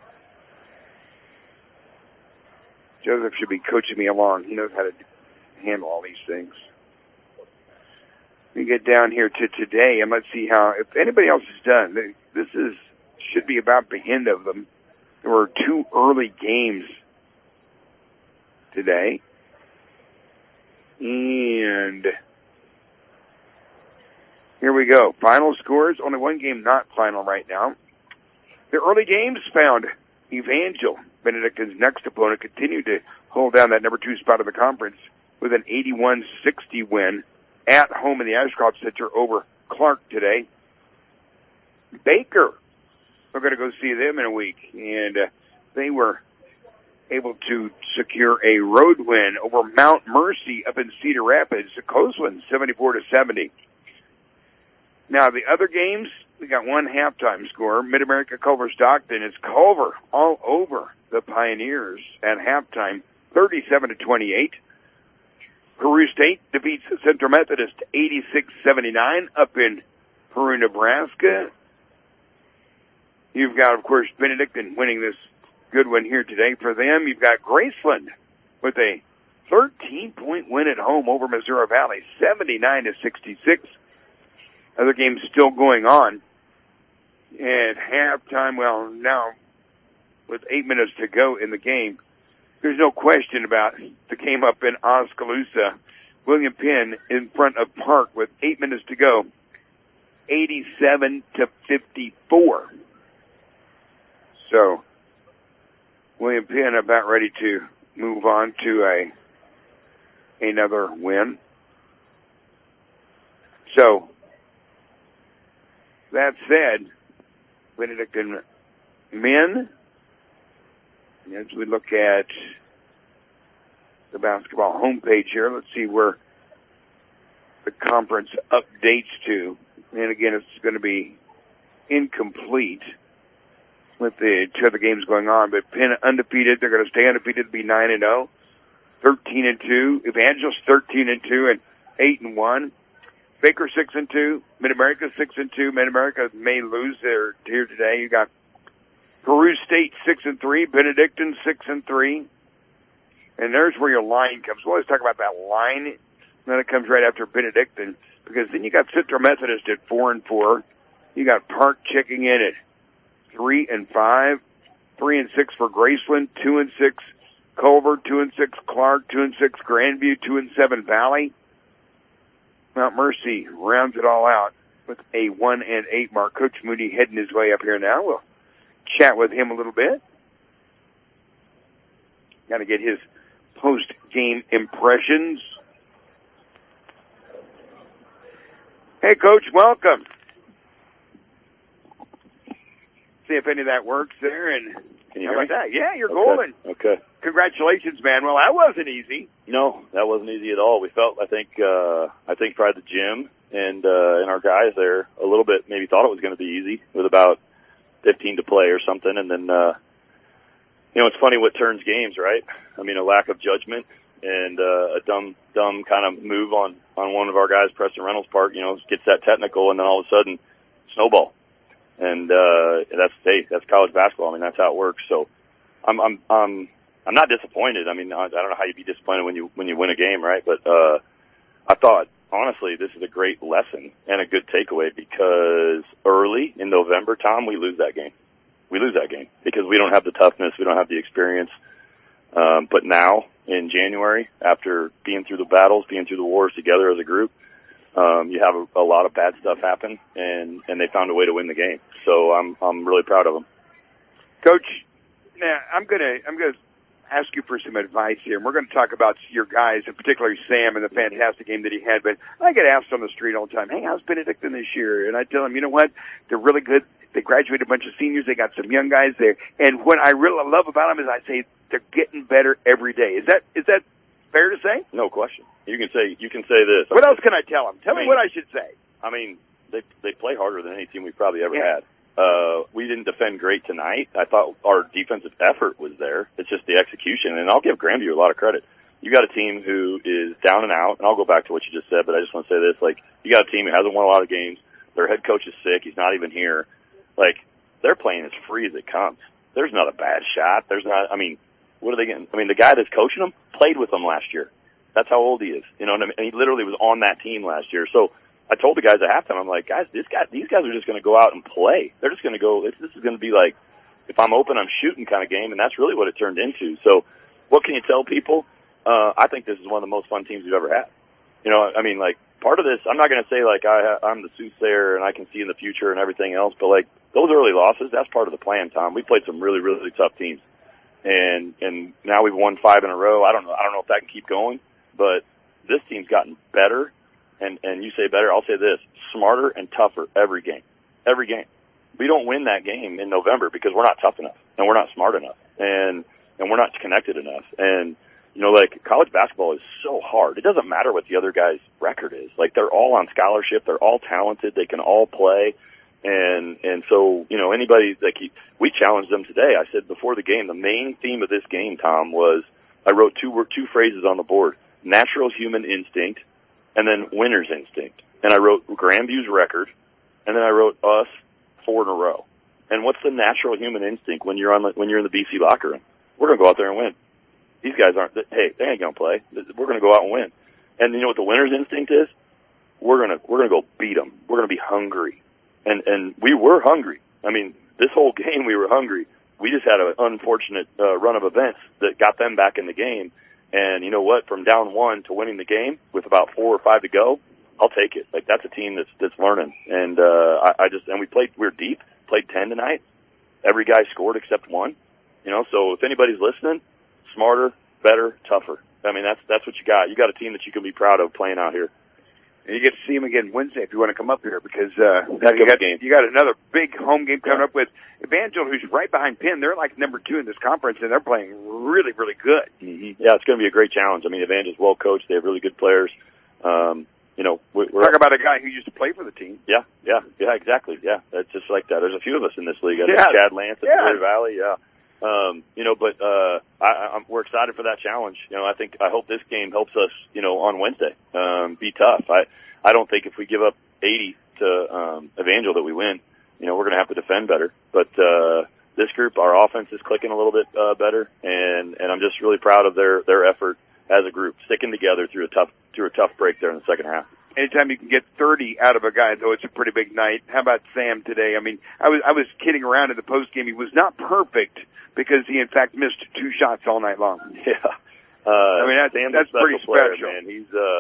Joseph should be coaching me along. He knows how to handle all these things. We get down here to today, and let's see how, if anybody else is done. This should be about the end of them. There were 2 early games today. And here we go. Final scores, only one game not final right now. The early games found Evangel, Benedictine's next opponent, continued to hold down that number 2 spot in the conference with an 81-60 win at home in the Ashcroft Center over Clark today. Baker, we're going to go see them in a week, and they were able to secure a road win over Mount Mercy up in Cedar Rapids, a close one, 74-70. Now, the other games, we got one halftime score. Mid-America Culver Stockton is Culver all over the Pioneers at halftime, 37-28. Peru State defeats Central Methodist 86-79 up in Peru, Nebraska. You've got, of course, Benedictine winning this good one here today for them. You've got Graceland with a 13-point win at home over Missouri Valley, 79-66. Other games still going on. At halftime, well, now with 8 minutes to go in the game, there's no question about the game up in Oskaloosa. William Penn in front of Park with 8 minutes to go, 87-54. So, William Penn about ready to move on to another win. So, that said, Benedictine men, as we look at the basketball homepage here, let's see where the conference updates to. And again, it's going to be incomplete with the 2 other games going on. But Penn undefeated. They're going to stay undefeated, be 9-0, 13-2. Evangel's 13-2 and 8-1. Baker 6-2. Mid-America 6-2. Mid-America may lose here today. You got Peru State 6-3. Benedictine 6-3. And there's where your line comes. We'll always talk about that line. And then it comes right after Benedictine, because then you got Central Methodist at 4-4. You got Park checking in at 3-5. 3-6 for Graceland. 2-6 Culver. 2-6 Clark. 2-6 Grandview. 2-7 Valley. Mount Mercy rounds it all out with a 1-8 mark. Coach Moody heading his way up here now. We'll chat with him a little bit. Got to get his post-game impressions. Hey, Coach, welcome. See if any of that works there. And can you hear me? That? Yeah, you're golden. Okay. Congratulations, man. Well, that wasn't easy. No, that wasn't easy at all. We felt, I think probably the gym and our guys there a little bit maybe thought it was going to be easy with about 15 to play or something. And then, it's funny what turns games, right? I mean, a lack of judgment and a dumb kind of move on one of our guys, Preston Reynolds' part, gets that technical, and then all of a sudden, snowball. And that's college basketball. I mean, that's how it works. So I'm not disappointed. I mean, I don't know how you'd be disappointed when you win a game, right? But I thought, honestly, this is a great lesson and a good takeaway, because early in November, Tom, we lose that game. We lose that game because we don't have the toughness, we don't have the experience. But now, in January, after being through the battles, being through the wars together as a group, you have a lot of bad stuff happen, and they found a way to win the game. So I'm really proud of them. Coach, now I'm gonna ask you for some advice here, and we're going to talk about your guys, and particularly Sam, and the fantastic game that he had. But I get asked on the street all the time, "Hey, how's Benedictine this year?" And I tell them, you know what? They're really good. They graduated a bunch of seniors. They got some young guys there. And what I really love about them is I say they're getting better every day. Is that fair to say? No question. You can say this. What else can I tell them? Tell me what I should say. I mean, they play harder than any team we've probably ever had. We didn't defend great tonight. I thought our defensive effort was there. It's just the execution. And I'll give Grandview a lot of credit. You got a team who is down and out, and I'll go back to what you just said, but I just want to say this. Like, you got a team who hasn't won a lot of games. Their head coach is sick. He's not even here. Like, they're playing as free as it comes. There's not a bad shot. What are they getting? I mean, the guy that's coaching them played with them last year. That's how old he is. You know what I mean? And he literally was on that team last year. So I told the guys at halftime, I'm like, guys, these guys are just going to go out and play. They're just going to go, this is going to be like, if I'm open, I'm shooting kind of game, and that's really what it turned into. So what can you tell people? I think this is one of the most fun teams we've ever had. You know, I mean, like, part of this, I'm not going to say like I'm the soothsayer and I can see in the future and everything else, but like those early losses, that's part of the plan, Tom. We played some really, really tough teams, and now we've won 5 in a row. I don't know if that can keep going, but this team's gotten better, and you say better, I'll say this: smarter and tougher every game. Every game. We don't win that game in November because we're not tough enough and we're not smart enough and we're not connected enough. And you know, like, college basketball is so hard. It doesn't matter what the other guy's record is. Like, they're all on scholarship. They're all talented. They can all play. And so, you know, anybody, like, we challenged them today. I said before the game, the main theme of this game, Tom, was I wrote two phrases on the board: natural human instinct and then winner's instinct. And I wrote Grandview's record, and then I wrote us 4 in a row. And what's the natural human instinct when you're in the BC locker room? We're going to go out there and win. These guys they ain't going to play. We're going to go out and win. And you know what the winner's instinct is? We're going to go beat them. We're going to be hungry. And we were hungry. I mean, this whole game we were hungry. We just had an unfortunate run of events that got them back in the game. And you know what? From down 1 to winning the game with about 4 or 5 to go, I'll take it. Like, that's a team that's learning. And we're deep. Played 10 tonight. Every guy scored except 1. You know, so if anybody's listening, smarter, better, tougher. I mean, that's what you got. You got a team that you can be proud of playing out here. And you get to see them again Wednesday if you want to come up here, because you got another big home game coming up with Evangel, who's right behind Penn. They're like number 2 in this conference, and they're playing really, really good. Mm-hmm. Yeah, it's going to be a great challenge. I mean, Evangel's well coached. They have really good players. You know, we're talk about a guy who used to play for the team. Yeah, exactly. Yeah, it's just like that. There's a few of us in this league. I think Chad Lance at Missouri Valley. Yeah. You know, but we're excited for that challenge. You know, I hope this game helps us, you know, on Wednesday, be tough. I don't think if we give up 80 to Evangel that we win. You know, we're going to have to defend better. But this group, our offense is clicking a little bit better, and I'm just really proud of their effort as a group, sticking together through a tough break there in the second half. Anytime you can get 30 out of a guy, though, it's a pretty big night. How about Sam today? I mean, I was kidding around in the post game. He was not perfect because he, in fact, missed 2 shots all night long. Yeah, I mean that's pretty player, special. Man.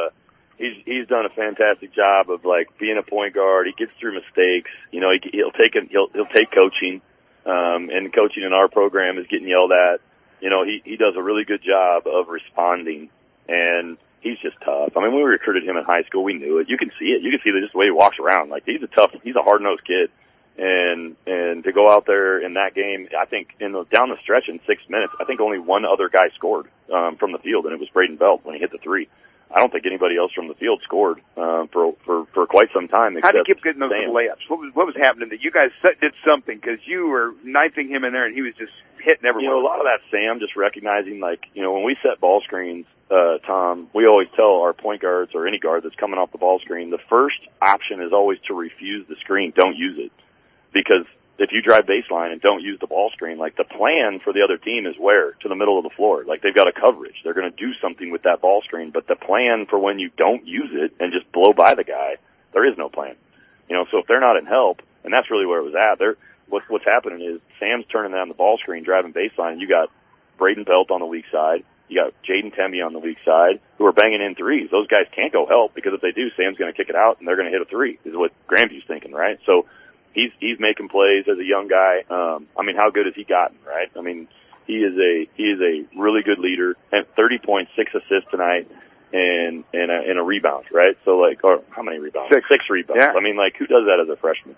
He's done a fantastic job of like being a point guard. He gets through mistakes. You know, he'll take coaching, and coaching in our program is getting yelled at. You know, he does a really good job of responding, and he's just tough. I mean, when we recruited him in high school, we knew it. You can see it. You can see just the way he walks around. Like, he's a hard-nosed kid. And to go out there in that game, I think down the stretch in 6 minutes, I think only one other guy scored from the field, and it was Braden Belt when he hit the 3. I don't think anybody else from the field scored for quite some time. How did he keep getting those layups? What was happening? That you guys did something, because you were knifing him in there, and he was just hitting everyone. You know, a lot of that, Sam, just recognizing, like, you know, when we set ball screens, Tom, we always tell our point guards or any guard that's coming off the ball screen, the first option is always to refuse the screen. Don't use it. Because if you drive baseline and don't use the ball screen, like, the plan for the other team is where? To the middle of the floor. Like, they've got a coverage. They're going to do something with that ball screen. But the plan for when you don't use it and just blow by the guy, there is no plan. You know, so if they're not in help, and that's really where it was at, what's happening is Sam's turning down the ball screen, driving baseline, and you got Braden Belt on the weak side. You got Jaden Temby on the weak side who are banging in threes. Those guys can't go help, because if they do, Sam's going to kick it out and they're going to hit a 3, is what Grandview's thinking, right? So he's making plays as a young guy. I mean, how good has he gotten, right? I mean, he is a really good leader, and 30 points, 6 assists tonight, and a rebound, right? So, like, or how many rebounds? 6 rebounds. Yeah. I mean, like, who does that as a freshman?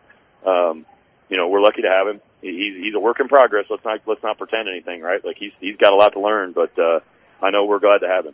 You know, we're lucky to have him. He's a work in progress. Let's not pretend anything, right? Like, he's got a lot to learn, but I know we're glad to have him.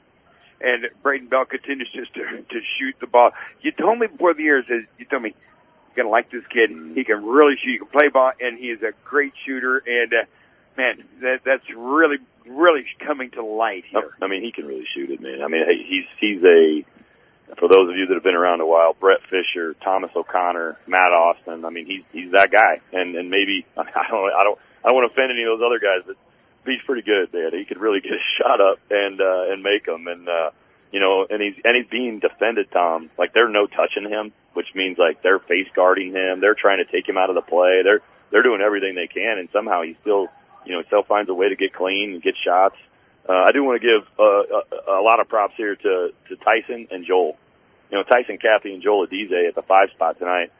And Braden Bell continues just to shoot the ball. You told me before the year, you're going to like this kid. He can really shoot. He can play ball, and he is a great shooter. And, man, that's really, really coming to light here. I mean, he can really shoot it, man. I mean, he's for those of you that have been around a while, Brett Fisher, Thomas O'Connor, Matt Austin. I mean, he's that guy. And maybe, I don't want to offend any of those other guys, but he's pretty good, man. He could really get a shot up and make them. And, you know, and he's being defended, Tom. Like, they're no touching him, which means, like, they're face guarding him. They're trying to take him out of the play. They're doing everything they can, and somehow he still finds a way to get clean and get shots. I do want to give a lot of props here to Tyson and Joel. Tyson Cathy and Joel Adize at the 5 spot tonight,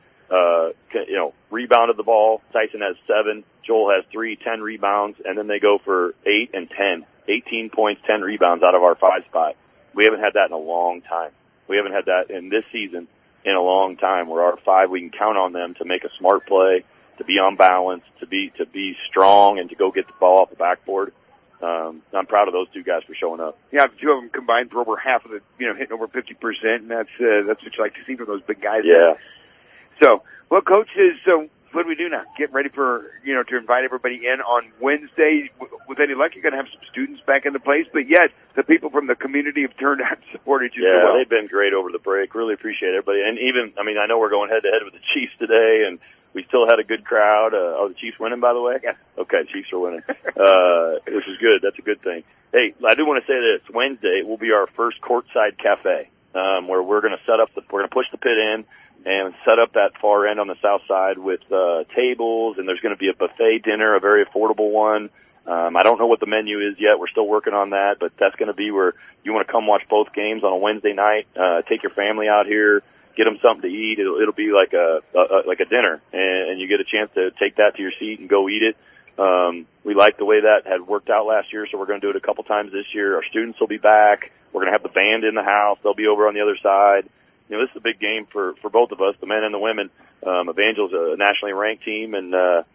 rebounded the ball. Tyson has 7, Joel has 3, 10 rebounds, and then they go for 8 and 10. 18 points, 10 rebounds out of our 5 spot. We haven't had that in a long time. We haven't had that in this season in a long time, where our 5, we can count on them to make a smart play, to be on balance, to be strong, and to go get the ball off the backboard. I'm proud of those 2 guys for showing up. Yeah, 2 of them combined for over half of the, hitting over 50%, and that's what you like to see from those big guys. Yeah. So, well, Coach, what do we do now? Get ready for, to invite everybody in on Wednesday. With any luck, you're going to have some students back in the place, but yet the people from the community have turned out and supported you so well. Yeah, they've been great over the break. Really appreciate everybody. And even, I know we're going head-to-head with the Chiefs today, and we still had a good crowd. Are the Chiefs winning, by the way? Yeah. Okay, Chiefs are winning, which is good. That's a good thing. Hey, I do want to say this. Wednesday will be our first courtside cafe, where we're going to we're going to push the pit in and set up that far end on the south side with tables, and there's going to be a buffet dinner, a very affordable one. I don't know what the menu is yet. We're still working on that, but that's going to be where you want to come watch both games on a Wednesday night. Take your family out here, get them something to eat. It'll be like a dinner, and you get a chance to take that to your seat and go eat it. We like the way that had worked out last year, so we're going to do it a couple times this year. Our students will be back. We're going to have the band in the house. They'll be over on the other side. This is a big game for both of us, the men and the women. Evangel's a nationally ranked team, and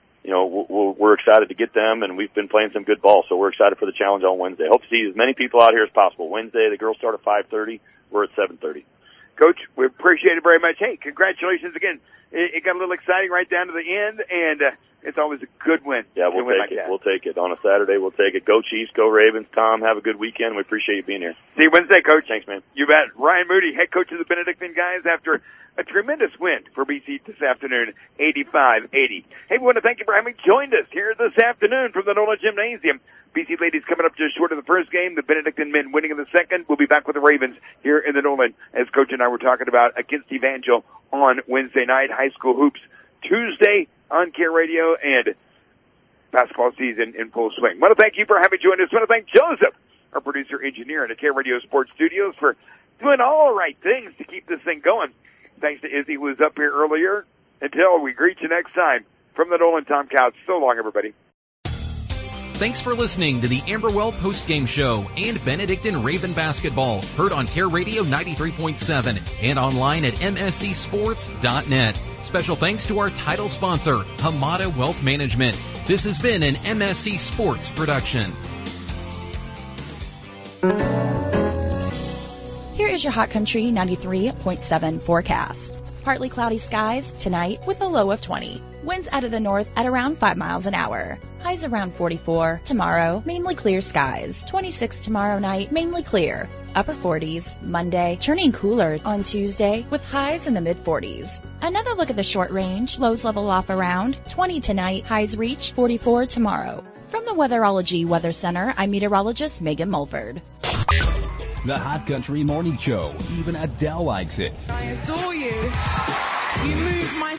we're excited to get them, and we've been playing some good ball, so we're excited for the challenge on Wednesday. Hope to see as many people out here as possible. Wednesday, the girls start at 5:30. We're at 7:30. Coach, we appreciate it very much. Hey, congratulations again. It got a little exciting right down to the end, and it's always a good win. Yeah, we'll take it. We'll take it. On a Saturday, we'll take it. Go Chiefs, go Ravens. Tom, have a good weekend. We appreciate you being here. See you Wednesday, Coach. Thanks, man. You bet. Ryan Moody, head coach of the Benedictine guys, after a tremendous win for BC this afternoon, 85-80. Hey, we want to thank you for having joined us here this afternoon from the NOLA Gymnasium. BC ladies coming up just short of the first game. The Benedictine men winning in the second. We'll be back with the Ravens here in the Nolan, as Coach and I were talking about, against Evangel on Wednesday night. High school hoops Tuesday on Care Radio, and basketball season in full swing. I want to thank you for having joined us. I want to thank Joseph, our producer engineer in the Care Radio Sports Studios, for doing all the right things to keep this thing going. Thanks to Izzy, who was up here earlier. Until we greet you next time, from the Nolan, Tom Couch. So long, everybody. Thanks for listening to the Amberwell Postgame Show and Benedictine Raven Basketball, heard on Care Radio 93.7 and online at mscsports.net. Special thanks to our title sponsor, Hamada Wealth Management. This has been an MSC Sports production. Here is your Hot Country 93.7 forecast. Partly cloudy skies tonight with a low of 20. Winds out of the north at around 5 miles an hour. Highs around 44. Tomorrow, mainly clear skies. 26 tomorrow night, mainly clear. Upper 40s. Monday, turning cooler on Tuesday with highs in the mid-40s. Another look at the short range. Lows level off around 20 tonight. Highs reach 44 tomorrow. From the Weatherology Weather Center, I'm meteorologist Megan Mulford. The Hot Country Morning Show. Even Adele likes it. I adore you. You move my